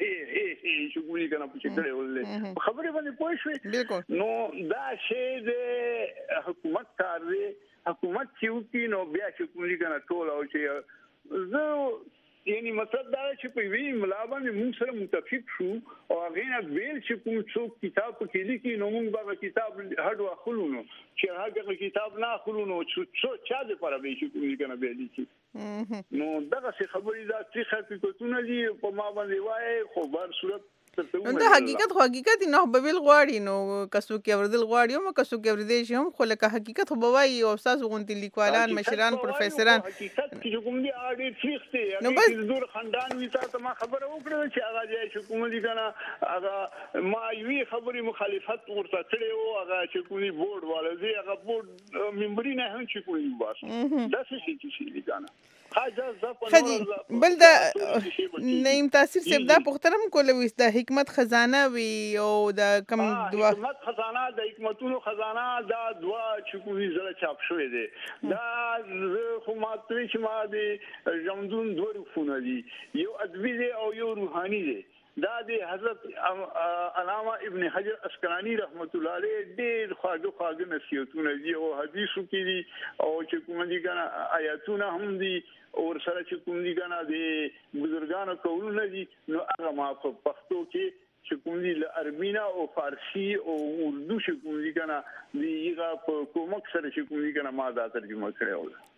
چې کوم دي کنه په کړي ولې خبرې باندې پوه شوي نو دا شی د حکومت کار دی حکومت چې وکړي نو بیا چې کوم دي کنه ټول او چې زه یعنی مطلب دا چې په وی ملابانې موږ سره متفق شو او هغه نه بیل چې کوم څوک کتاب کې لیکي نو موږ به کتاب هډو اخلونو چې هغه کتاب نه اخلونو چې چا دې پر به چې کوم کنه به لیکي نو دغه څه خبرې دا چې حقیقتونه دي په ما باندې وای خو بهر صورت دا حقیقت نه به ویل غواړي نو کسو کې اوردل غواړي او کسو کې اوردې شي هم خو لکه حقیقت خو بوای او استاد غونټي لیکوالان مشران پروفیسوران حقیقت چې کوم دي اړ فریخته نو بس دور خاندان وی تاسو ما خبره وکړه چې هغه چې کوم دي کنه هغه ما یوي خبري مخالفت ورته کړی او هغه چې کوم بورډ والي هغه بورډ ممبري نه هم چې کوم باس دا څه شي دي کنه خجی بل دا نیم تاثیر سب دا پخترم کولوي د حکمت خزانه وی او د کم دوا حکمت خزانه د حکمتونو خزانه دا دوا چې کومي زړه چاپ شوې دي دا خو ماتوي چې ما دي ژوندون دوه روحونه دي یو ادبي دي او یو روحاني دي دا د حضرت علامه ابن حجر اسقلانی رحمت الله علیه ډېر خواږه نصیحتونه دي او حدیثو کې دي او چې کوم دي کنه آیاتونه هم دي او سره چې کوم دي کنه د بزرګانو قولونه دي نو هغه ما په پښتو کې چې کوم دي عربینا او فارسی او اردو چې کوم دي کنه دیغه په کومک سره چې کوم دي کنه ما دا ترجمه کړو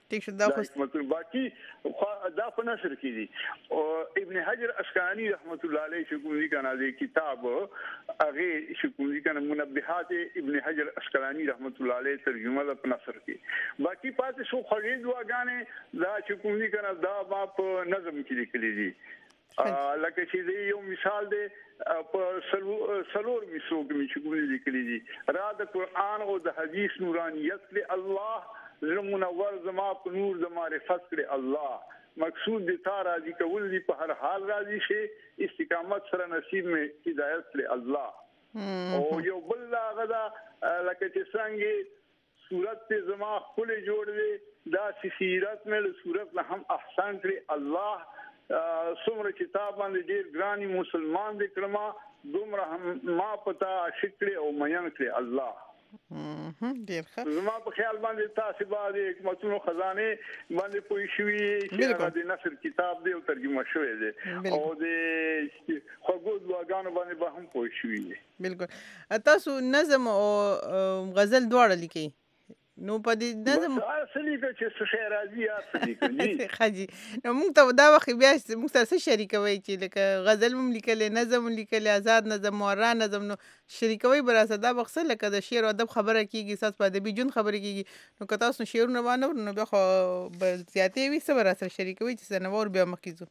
ټیک شو دا خو حکمتونه باقي دا په نشر کې دي او ابن حجر اسقلانی رحمت الله علیه چې کوم کنه د کتاب هغه چې کوم کنه منبهات ابن حجر اسقلانی رحمت الله علیه ترجمه ده په نشر کې باقي پاتې شو خوري دواګانې دا چې کوم کنه دا په نظم کې لیکلي دي لکه چې یو مثال دی په سلور میسو کې چې کوم لیکلي دي را د قران او د حدیث نورانیت له الله زړه منور زما په نور د معرفت کړي الله مقصود دي تا راضي کول دي په هر حال راضي شي استقامت سره نصیب می هدایت له الله او یو بل غدا لکه چې څنګه صورت زما خپل جوړ دي دا سیرت مې له صورت نه هم احسان کړي الله څومره کتاب باندې ډیر ګرانی مسلمان دي کړما دومره هم ما پتا شکر او مین کړي الله ډیر ښه زما په خیال باندې تاسو باندې حکمتونو خزانه باندې پوي شوی چې هغه د نصر کتاب دی او ترجمه شوی دی او د خو دواګانو باندې به هم پوي شوی دی بالکل تاسو نظم او غزل دواړه لیکي نو په دې نظم اصلي چې څه شی راځي اصلي کوي خاجي نو موږ ته دا وخت بیا موږ سره څه شریکوي چې لکه غزل هم لیکل نظم لیکل آزاد نظم مورا نظم نو شریکوي براسه دا بخښه لکه د شعر او ادب خبره کیږي ساس په ادبي جون خبره کیږي نو که تاسو شعرونه باندې نو بیا خو زیاتې وي څه براسه شریکوي چې نوور بیا مخکې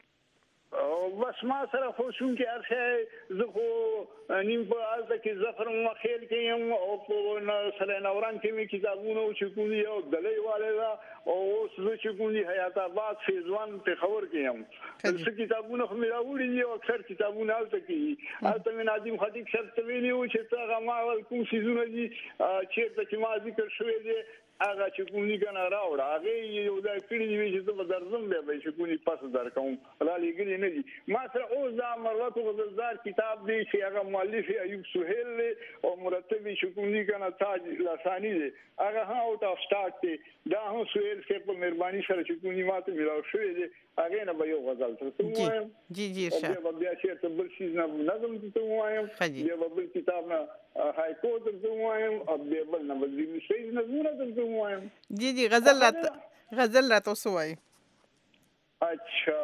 بس ما سره خو شون کې ارشه زه خو نیم په حالت کې زفر مو خیل کې او په سره نوران کې می کتابونه چې کوم یو دلې والے او اوس چې کوم حیات آباد فیضوان په خبر کې هم څه کتابونه خو میراوړي دي او اکثر کتابونه الته کې الته من عظیم خطیب شرط ویلی او چې څنګه ما کوم سيزونه دي چې ته ما ذکر شوې دي هغه چې کومې کنه راوړه هغه یو دا کړی دی چې په درځم به چې کومې پاس درکوم را لګلې نه دي ما سره اوس دا مرات غزلزار کتاب دی چې هغه مؤلف ایوب سهیل او مرتب چې کومې کنه تاج لسانی دی هغه ها او تاسو سٹارټ دی دا هم سهیل چې په مهرباني سره چې کومې ماته ملاو شوې دی هغه نه به یو غزل ته وایم جی ارشاد بیا چې ته بل شي نه نظم ته وایم بیا بل کتاب نه هاي کورټ ته وایم او بیا بل نه بل شي نه ته وایم جی غزل راته وسوای اچھا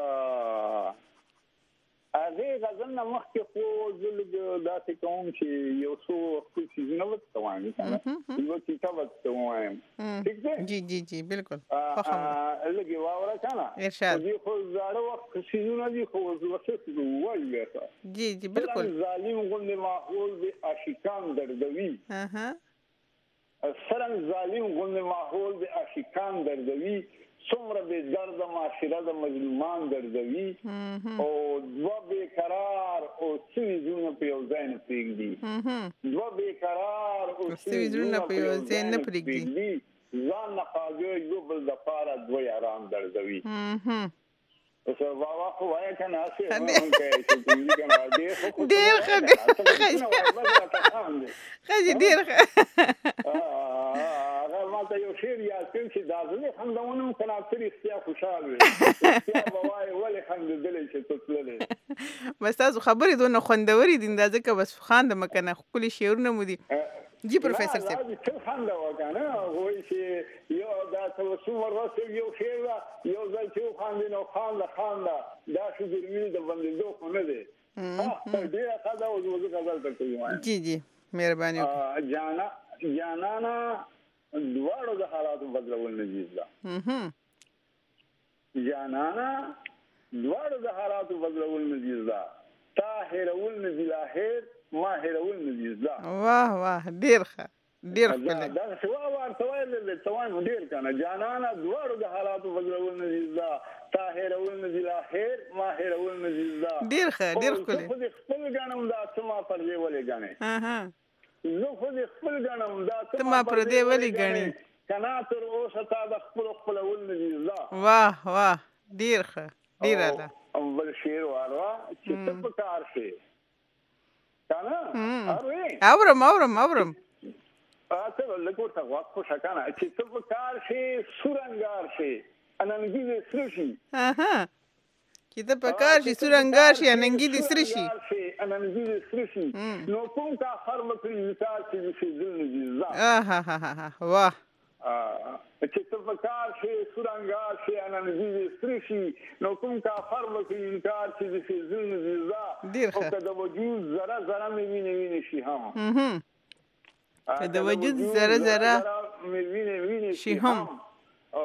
هغه غزل نه مخکې خو زلګ داسې کوم چې یو څو خپل سيزونه وته وایم یو کتاب ته وایم ٹھیک ده جی بالکل لګي واوره کنه ارشاد دي خو زړه وخت سيزونه دي خو وسه وایي جی بالکل ظالم غل ماحول به عاشقان دردوي سرنګ ظالم غل ماحول به عاشقان دردوي څومره به درد معاشره د مظلومان دردوي او دوا بیقرار او سویزونه په یو ځای نه پرېږدي دوا بیقرار او سویزونه په یو ځای نه پرېږدي ځان نه خاګي یو بل د پاره دوی آرام دردوي اوس بابا خو وای کنه اسه مونږ کې چې کنه ډېر خاجي ډېر ما ته یو شعر یاد کړ چې دا زه خندونه کنه اکثر اختیار خوشاله وي بابا ولې خندېدل چې تطلله بس تاسو خبرې دونه خوندوري دي دا ځکه بس خاند مکنه خپل شعرونه مو دي جی پروفیسور صاحب څه خندا وکنه وای چې یو دا څو ورته یو شعر یو ځل چې خاندینو خاندا دا شو ګرمي د بندیدو خو نه دی ډېر خدا او زه غزل درته وایم جی مهرباني جانانا دواړو د حالاتو بدلول نه دي جانانا دواړو د حالاتو بدلول نه دي تا هرول نه دي لاهر ما هرول نه دي واه ډیر ښه دا څه ورته وایي توان ډیر کنه جانانا دواړو د حالاتو بدلول نه دي تا هرول نه دي لاهر ما هرول نه دي ډیر ښه خپل غنم دا سما پر دی ولې غنه زه خو دې خپل غنم دا ته ما پر دې ولې غني کنا تر اوسه تا د خپل ول نه دي واه ډیر ښه ډیر اعلی اول شعر واروا چې ته په کار شي کنا اورم تاسو له کوټه واخو شکانه چې ته په کار شي سورنګار شي اننګي دې سرشي چې ته په کار شي سورنګار شي اننګي دې سرشي نو کوم کا خر مکري مثال چې دې ذل نه دي واه چې تفکر شي سورانګار شي انانځي سترشي نو کوم کافر وکړي انکار چې د فزون زیزا او کله وجود ذره ذره مې شي هم کله وجود ذره ذره مې شي هم او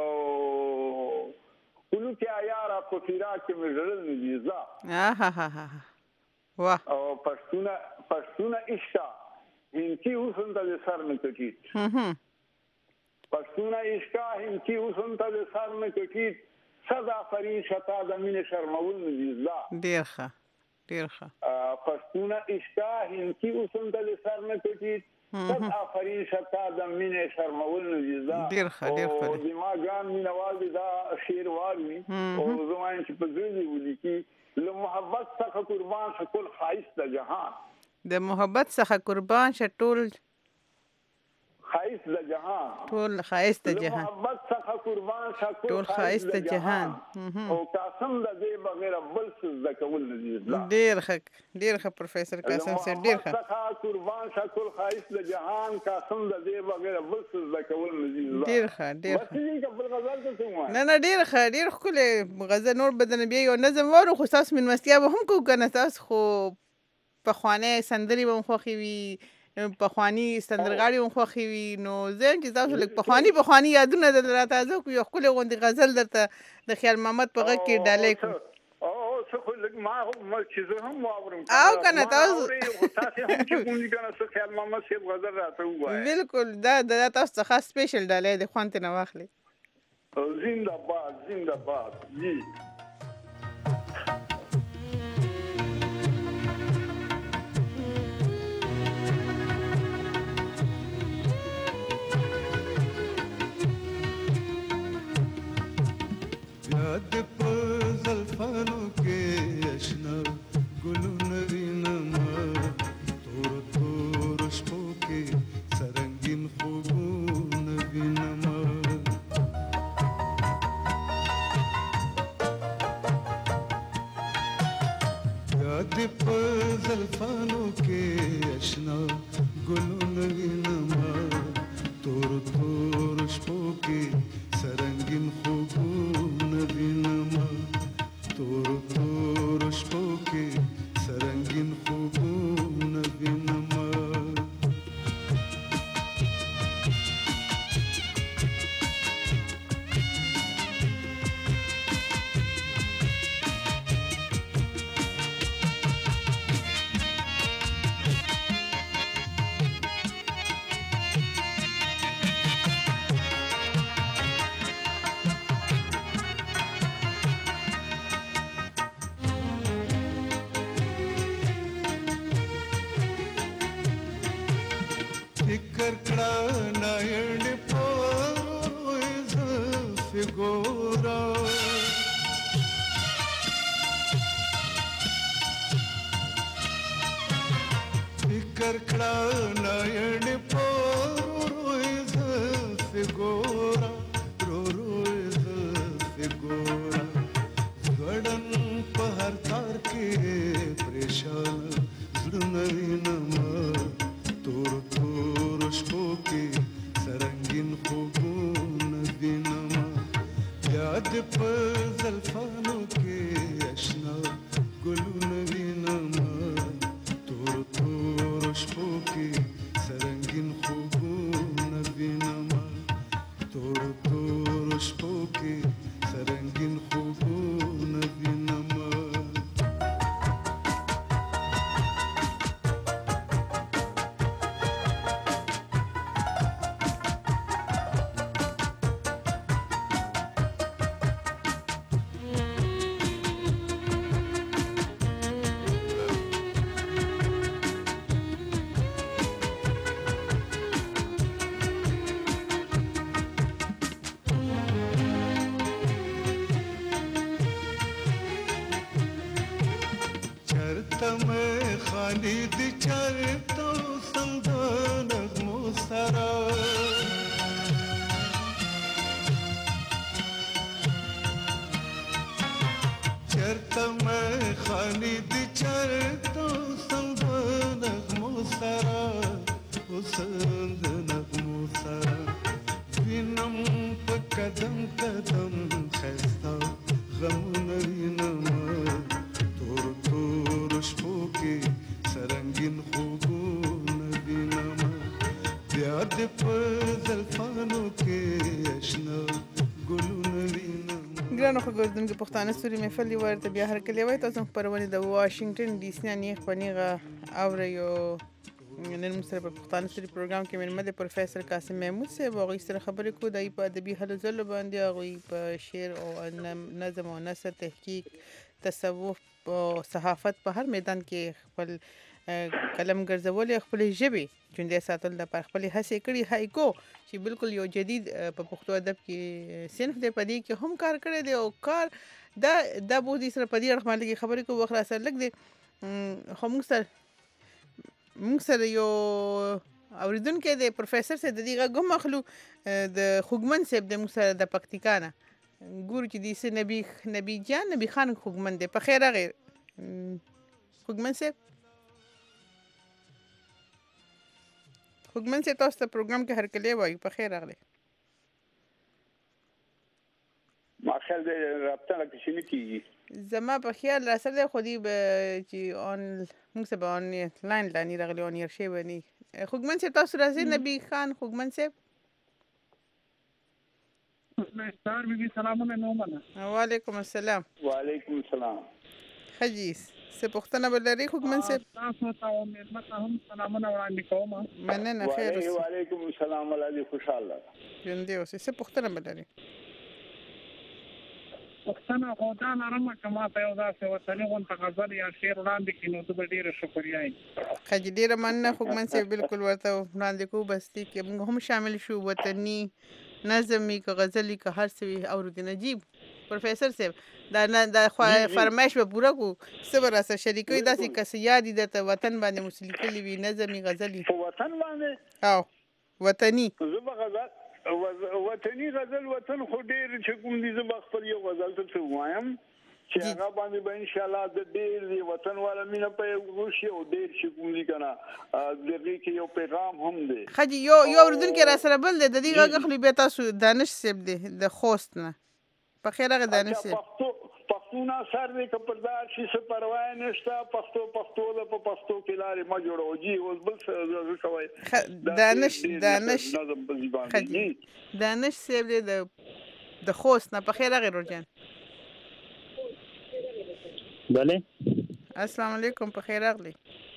کلو کې یارا په فیرا کې مې زړه زیزا واه او پښتونه اشتا هنچی حسن ته سر نه کټی پښتونه اشتا هنچی حسن ته سر نه کټی صدا فرین شتا د مين شرمول نزیزا ډیر ښه پښتونه اشتا هنچی حسن ته سر نه کټی صدا فرین شتا د مين شرمول نزیزا ډیر ښه او دماغان مینوال دا شیر والی او زمان چې په ځینې ولیکي له محبت څخه قربان شکل خایست د جهان د محبت څخه قربان شټول خایست د جهان ټول خایست د جهان محبت څخه قربان شکل ټول خایست د جهان او قاسم د دې بغیر بل څه ذکول نزيد ډیر ښه پروفیسور قاسم صاحب ډیر ښه څخه قربان شکل خایست د جهان قاسم د دې بغیر بل څه ذکول نزيد ډیر ښه بس دې خپل غزل ته څنګه نه ډیر ښه غزل نور بدن بیا یو نظم وره خو تاسو من مستیا به هم کو کنه تاسو خو په خوانه سندري به خوخي وي په خواني سندرغاړي هم خوخي وي نو زين چې تاسو لک په خواني یادونه د راتازه کو یو خپل غوندي غزل درته د خیال محمد په غږ کې ډالې کو او څه خو لک ما هم چې زه هم واورم او کنه تاسو هم چې کوم دي کنه څه خیال محمد صاحب غزل راته وایي بالکل دا تاسو څخه سپیشل ډالې د خوانته نه واخلي زنده‌باد جی یاد په زلفانو کې اشنا ګلونه وینم تور شپو کې سرنګین خوبونه وینم یاد په زلفانو کې اشنا ګلونه وینم تور شپو کې سرنګین خوبونه وینم تور شپو کې سرنګین خوبونه وینم قدم قدم خستا غمونه وینم تور تور شپو کې سرنګین خوبونه وینم بیا دې په زلفانو کې آشنا ګلونه وینم. ګرانو خبردونکو پښتانه ستوري محفل دی ورته بیا هر کله وای تاسو خبرونه د واشنگټن ډي سي نه خپنیغه اوریو نن موږ سره په پښتانه ستوري پروګرام کې مېلمه د پروفیسور قاسم محمود صاحب هغوی سره خبرې کوو د په ادبي هلو ځلو باندې هغوی په شعر او نظم او نثر تحقیق تصوف او صحافت په هر میدان کې خپل قلم ګرځولې خپل ژبې ژوندۍ ساتل د پر خپل هڅې کړي هایکو چې بالکل یو جدید په پښتو ادب کې صنف دی په دې کې هم کار کړی دی او کار دا بودی سره په دې اړه باندې خبرې کوو وخت را سره لګ دی خو موږ سره یو اوریدونکو د پروفیسور سره د دې غږ مخلو د خوګمن صاحب د موږ سره د پکتیکا نه ګورو چې دې نبی جان نبی خان خوګمن دی په خیر غیر خوګمن صاحب خوګمن صاحب تاسو ته پروګرام کې هر کله وایي په خیر راغلی ما خیال دې رابطه لا کښې نه کېږي زما په خیال را سره دی خو دې به چې موږ سه به آنلاین لانې راغلی آنیر شوی به نه خوګمن صاحب تاسو راځئ نبي خان خوګمن صاحب ستار بي بي سلامونه نو منه وعلیکم السلام وعلیکم السلام خجیس څه پوښتنه به لرئ خوګمن صاحب تاسو ته او مېلمه ته هم سلامونه وړاندې کوم مننه خیر اوسئ وعلیکم السلام ولادي خوشحاله ژوندي اوسئ څه پوښتنه به لرئ پښتنه خو دا لرم چې ما ته یو داسې وطني غونډه غزل یا شعر وړاندې کړي نو زه به ډېره شکریه یم ښه ډېره مننه خوګمن صاحب بالکل ورته وړاندې کوو بس دې کې موږ هم شامل شو وطني نظم وي که غزل وي که هر څه وي اورو نجیب پروفیسور صاحب دا فرمایش به پوره کو څه به راسره شریکوي داسې کس یاد دي درته وطن باندې مو څه لیکلي وي نظم وي غزل وي په وطن باندې او وطني زه به غزل وطني غزل وطن خو ډېر چې کوم دي زه به خپل یو غزل ته ووایم چې هغه باندې به انشاءالله د ډېر دی وطن والا مینه په وشي او ډېر چې کوم دي که نه دغې کې یو پیغام هم دی ښه جي یو اردونکي را سره بل دی د دې غږ اخلي بیا تاسو دانش صاحب دی د خوست نه په خیر هغه دانش صاحب پښتونه سر دې که پردار شي څه پروا نشته پښتو ده په پښتو کې لارې مه جوړوه جي اوس بل څه کوئ دانش صاحب دی د خوست نه په خیر هغې روجان بله السلام علیکم په خیر راغلی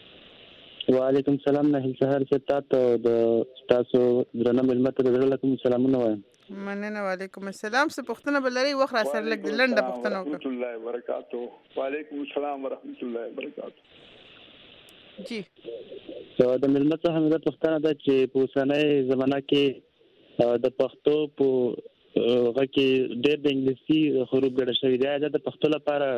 وعلیکم السلام نه سهار چې تاسو د تاسو درنه ملمت ته زړه کوم سلامونه وایم مننه وعلیکم السلام څه پوښتنه به لرئ وخت را سره لږ لنډه پوښتنه وکړه ورحمت الله وبرکاته وعلیکم السلام ورحمت الله وبرکاته جی د ملمت څخه مې دا پوښتنه ده چې په اوسنۍ زمانه کې د پښتو په هغه کې ډېر د انګلیسي حروف ګډه شوي دي دا د پښتو لپاره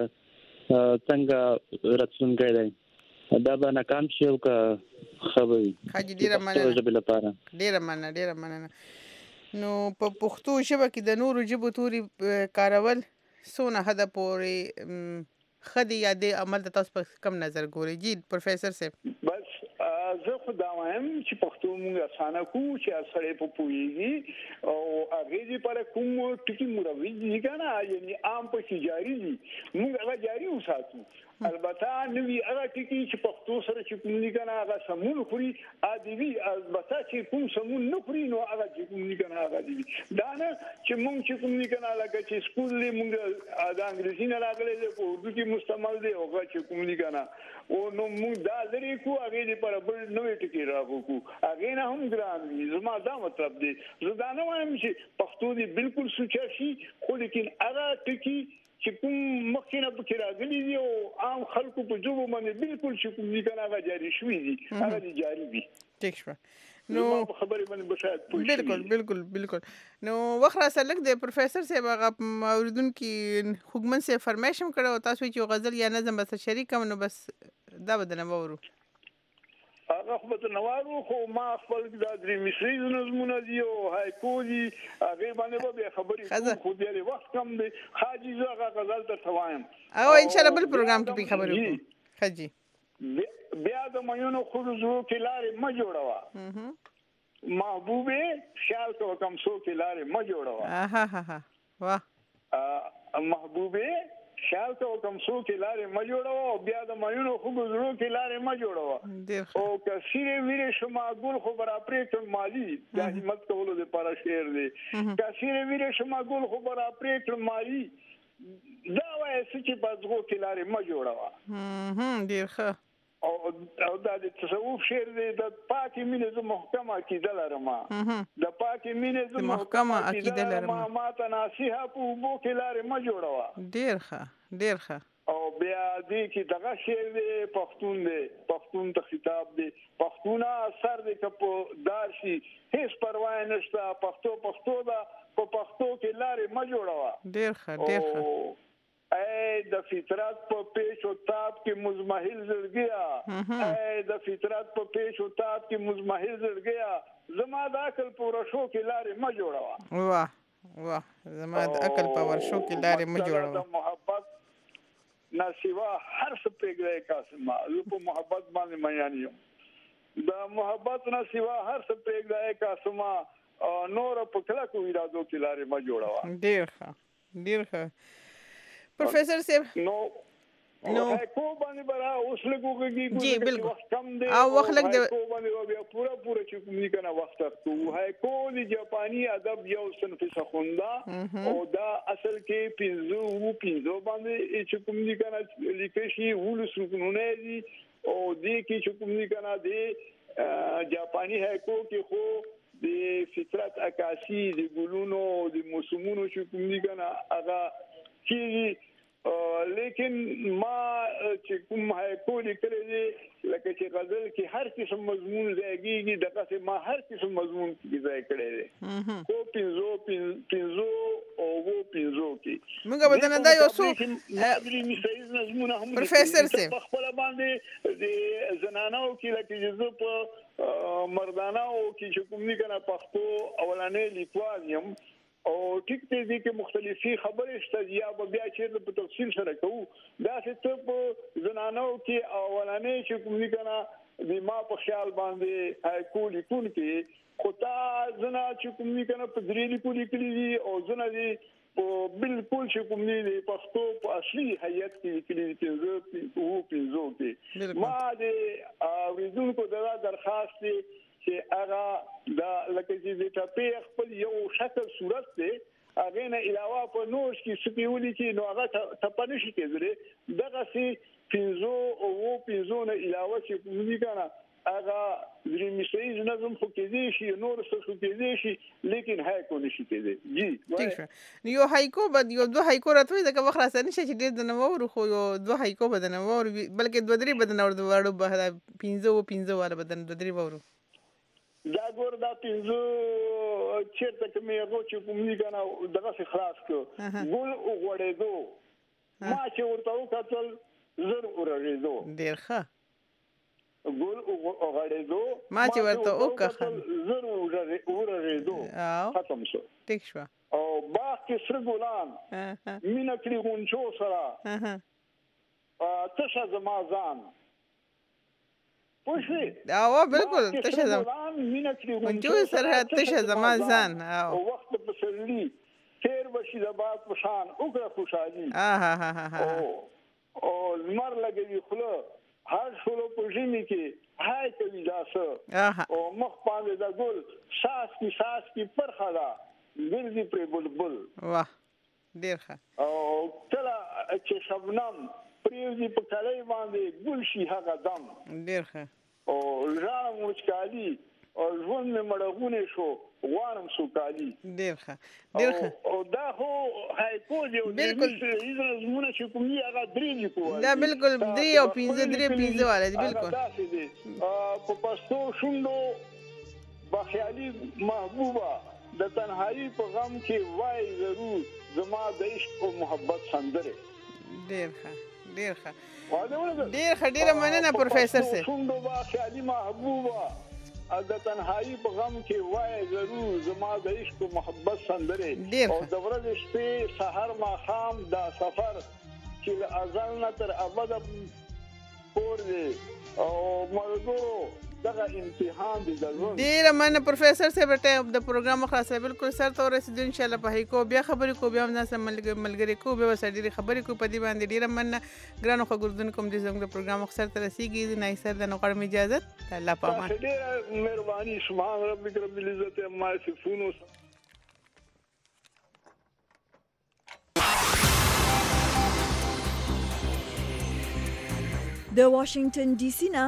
څنګه راتلونکی دی دا به ناکام شي او که ښه به وي ډېره لپاره ډېره مننه نو په پښتو ژبه کې د نورو ژبو توري کارول څونه حده پورې ښه دي یا د عمل د تاسو په کم نظر ګورئ جی پروفیسور صاحب بس زه خو دا وایم چې پښتو موږ اسانه کوو چې سړی په پوهېږي او هغې دپاره کوم ټکي مروج دي که نه یعنې عام پکې جاري دي موږ هغه جاري وساتو البته نوي هغه ټکي چې پښتو سره چې کوم دي که نه هغه سمون خوري ادبي البته چې کوم سمون نه خوري نو هغه چې کوم دي که نه هغه ادبي دا نه چې موږ چې کوم دي که نه لکه چې سکول دی موږ د انګریزي نه راغلی دی په اردو کې مستعمل دی هغه چې کوم دي که نه او نو موږ دا لرې کړو هغې دپاره بل نوی ټکي راغوکړو هغې نه هم ګران وي زما دا مطلب دی زه دا نه وایم چې پښتو دې بالکل سوچه شي خو لیکن هغه ټکي چې کوم مخکې نه پکې راغلي دي او عام خلکو په ژبو باندې بالکل چې کوم دي که نه هغه جاري شوي دي هغه دې جاري وي ټیک شوه نو په خبرې باندې به شاید پوه شي بالکل نو وخت را سره لږ د پروفیسور صاحب هغه اوریدونکي خوګمن صاحب فرمایش هم کړی او تاسو وایي چې غزل یا نظم به سره شریک کړم نو بس دا به درنه واورو هغه خو به نه وارو خو ما خپل دا درې مصري نظمونه دي او هایکو دي هغې باندې به بیا خبرې کوم خو بیا وخت کم دی حاجي زه هغه غزل درته وایم او انشاءالله بل پروګرام کې به خبرې وکړو ښه جي بیا د میونو خلوزو کې لارې مه جوړوه محبوبه خیال کو کم سو کې لارې ما جوړوا واه محبوبه خیال کو کم سو کې لارې ما جوړوا او بیا د مایونو خو ګزرو کې لارې ما جوړوا او کثیره ویره شما ګل خو برا پریټ مالی د همت کولو د پاره شعر دی کثیره ویره شما ګل خو برا پریټ مالی دا وایي چې بازغو کې لارې ما جوړوا ډیر ښه او دا د تصوف شعر دی د پاکي مینې ز محکمه عقیده لرم د پاکي مینې ز محکمه عقیده لرم ما ته نصيحت په بو کې لارې ما جوړوا ډیر ښه او بیا دې کې دغه شعر دی پښتون ته خطاب دی پښتونه اثر دی کپ دارشي هیڅ پروا نشته پښتو دا په پښتو کې لارې ما جوړوا ډیر ښه اے د فطرت په پیش او تاب کې مزمحل زړګیا اے د فطرت په پیش او تاب کې مزمحل زړګیا زما د عقل په ورشو کې لارې ما جوړوا واه زما د عقل په ورشو کې لارې ما جوړوا د محبت نه سوا هر څه پرېږدي قاسمه زه په محبت باندې مېان یم د محبت نه سوا هر څه پرېږدي قاسمه نور په کله کو ارادو کې لارې ما جوړوا ډیر ښه پروفیسر صاحب نو کو باندې برا اوس لګوږي جی بالکل کم دی او وخت لګ دی کو باندې بیا پورا چې کوم نه کنه وخت تو هاي کو دی جاپانی ادب یو صنف څخوندا او دا اصل کې پینزو باندې چې کوم نه کنه لیکشي ولس رکنونه دي او دې کې چې کوم نه کنه دی جاپانی هاي کو کې خو د فطرت عکاسی د ګلونو د موسمونو چې کوم نه کنه هغه کی لیکن ما چې کوم هاي کولی کړی دی لکه چې غزل کې هر قسم مضمون ځایږي دغه چې ما هر قسم مضمون کې ځای کړی دی کو پینزو او وو پینزو کې موږ به دا یو څو پروفیسور صاحب خپل باندې د زنانو کې لکه چې په مردانو کې چې کوم نه کنه پښتو اولانې لیکوال یم او ټیک دې کې مختلفي خبرې شته یا بیا چې په تفصیل سره کوو دا چې ته په زنانو کې اولانې چې کوم نه کنه د ما په خیال باندې کولی کون کې خطا زنا چې کوم نه کنه په درېلي کولی کلی او زنا دې بالکل چې کوم نه پښتو په اصلي هيئت کې کلی پینزو کې ما دې اوریدونکو دا درخواست دی چې هغه دا لکه چې د ټاپې خپل یو شکل صورت دی هغه نه علاوه په نور کې سپیولي چې نو هغه ټپنه شي کېږي دغه سي پینزو او پینزو نه علاوه چې کومې کنه هغه درې میسیز نظم خو کېږي شي نور څه خو کېږي شي لیکن هاي کو نشي کېږي جی ټیک شه یو هایکو بد یو دوه هایکو راتوي دغه وخت راځي نشي چې ډېر د نوور خو یو دوه هایکو بدن ور بلکې دوه درې بدن ور دوړو به پینزو والا بدن دوه درې ورو دا ګور دا پینزو چیرته کومه یو چې کوم نه کنه دغه څخه خلاص کو ګل او غړېدو ما چې ورته وکړل زر ورغېدو ډیر ښه ګل او غړېدو ما چې ورته وکړل زر ورغېدو ختم شو ټیک شو او باغ کې سر ګلان مینا کړي غونچو سره تشه زما ځان پوښي او بالکل تشه جو سره تشه زما ځان او وخت په سرلی تیر بشي د باد په شان وګړه خوشالي او زمر لګي خله هر شلو په ژمي کې هاي کوي داسه او مخ باندې د ګل ساس کی پرخدا ګرځي پر بلبل واه ډیر ښه او کله چې شبنم پریوزي په کلی باندې ګل شي هغه دم ډیر ښه او ژوند مچکالي او ژوند مې مړغونه شو غوانم سوکالي ډیر ښه او دا هو هایکو دی بالکل زمونه چې کوم دی هغه درې لیکو دا بالکل درې او پنځه والا دی بالکل په پښتو شوندو بخیالي محبوبه د تنهایی په غم کې وای ضرور زما د عشق او محبت سندره ډیر ښه ډیر مننه پروفیسور صاحب شوندو بخیالي محبوبه د تنهایی په غم کې وای ضرور زما د عشق او محبت سندره او د ورځې شپې سحر ماښام دا سفر چې ازل نه تر ابد پور دی او مرګو دغه امتحان دی ضرور ډیر مننه پروفیسور صاحب ته د پروګرام خلاصه بالکل سر ته ورسېدو ان شاء الله په هیکو بیا خبرې کو بیا هم ناس ملګری کو بیا وسه ډیر خبرې کو په دې باندې ډیر مننه ګرانو خو ګردون کوم دې زموږ د پروګرام سر ته رسیږي نه سر د نوکر اجازه الله پامان ډیر مهرباني سبحان ربک رب العزت عما یصفون. د واشنگټن ډي سي نه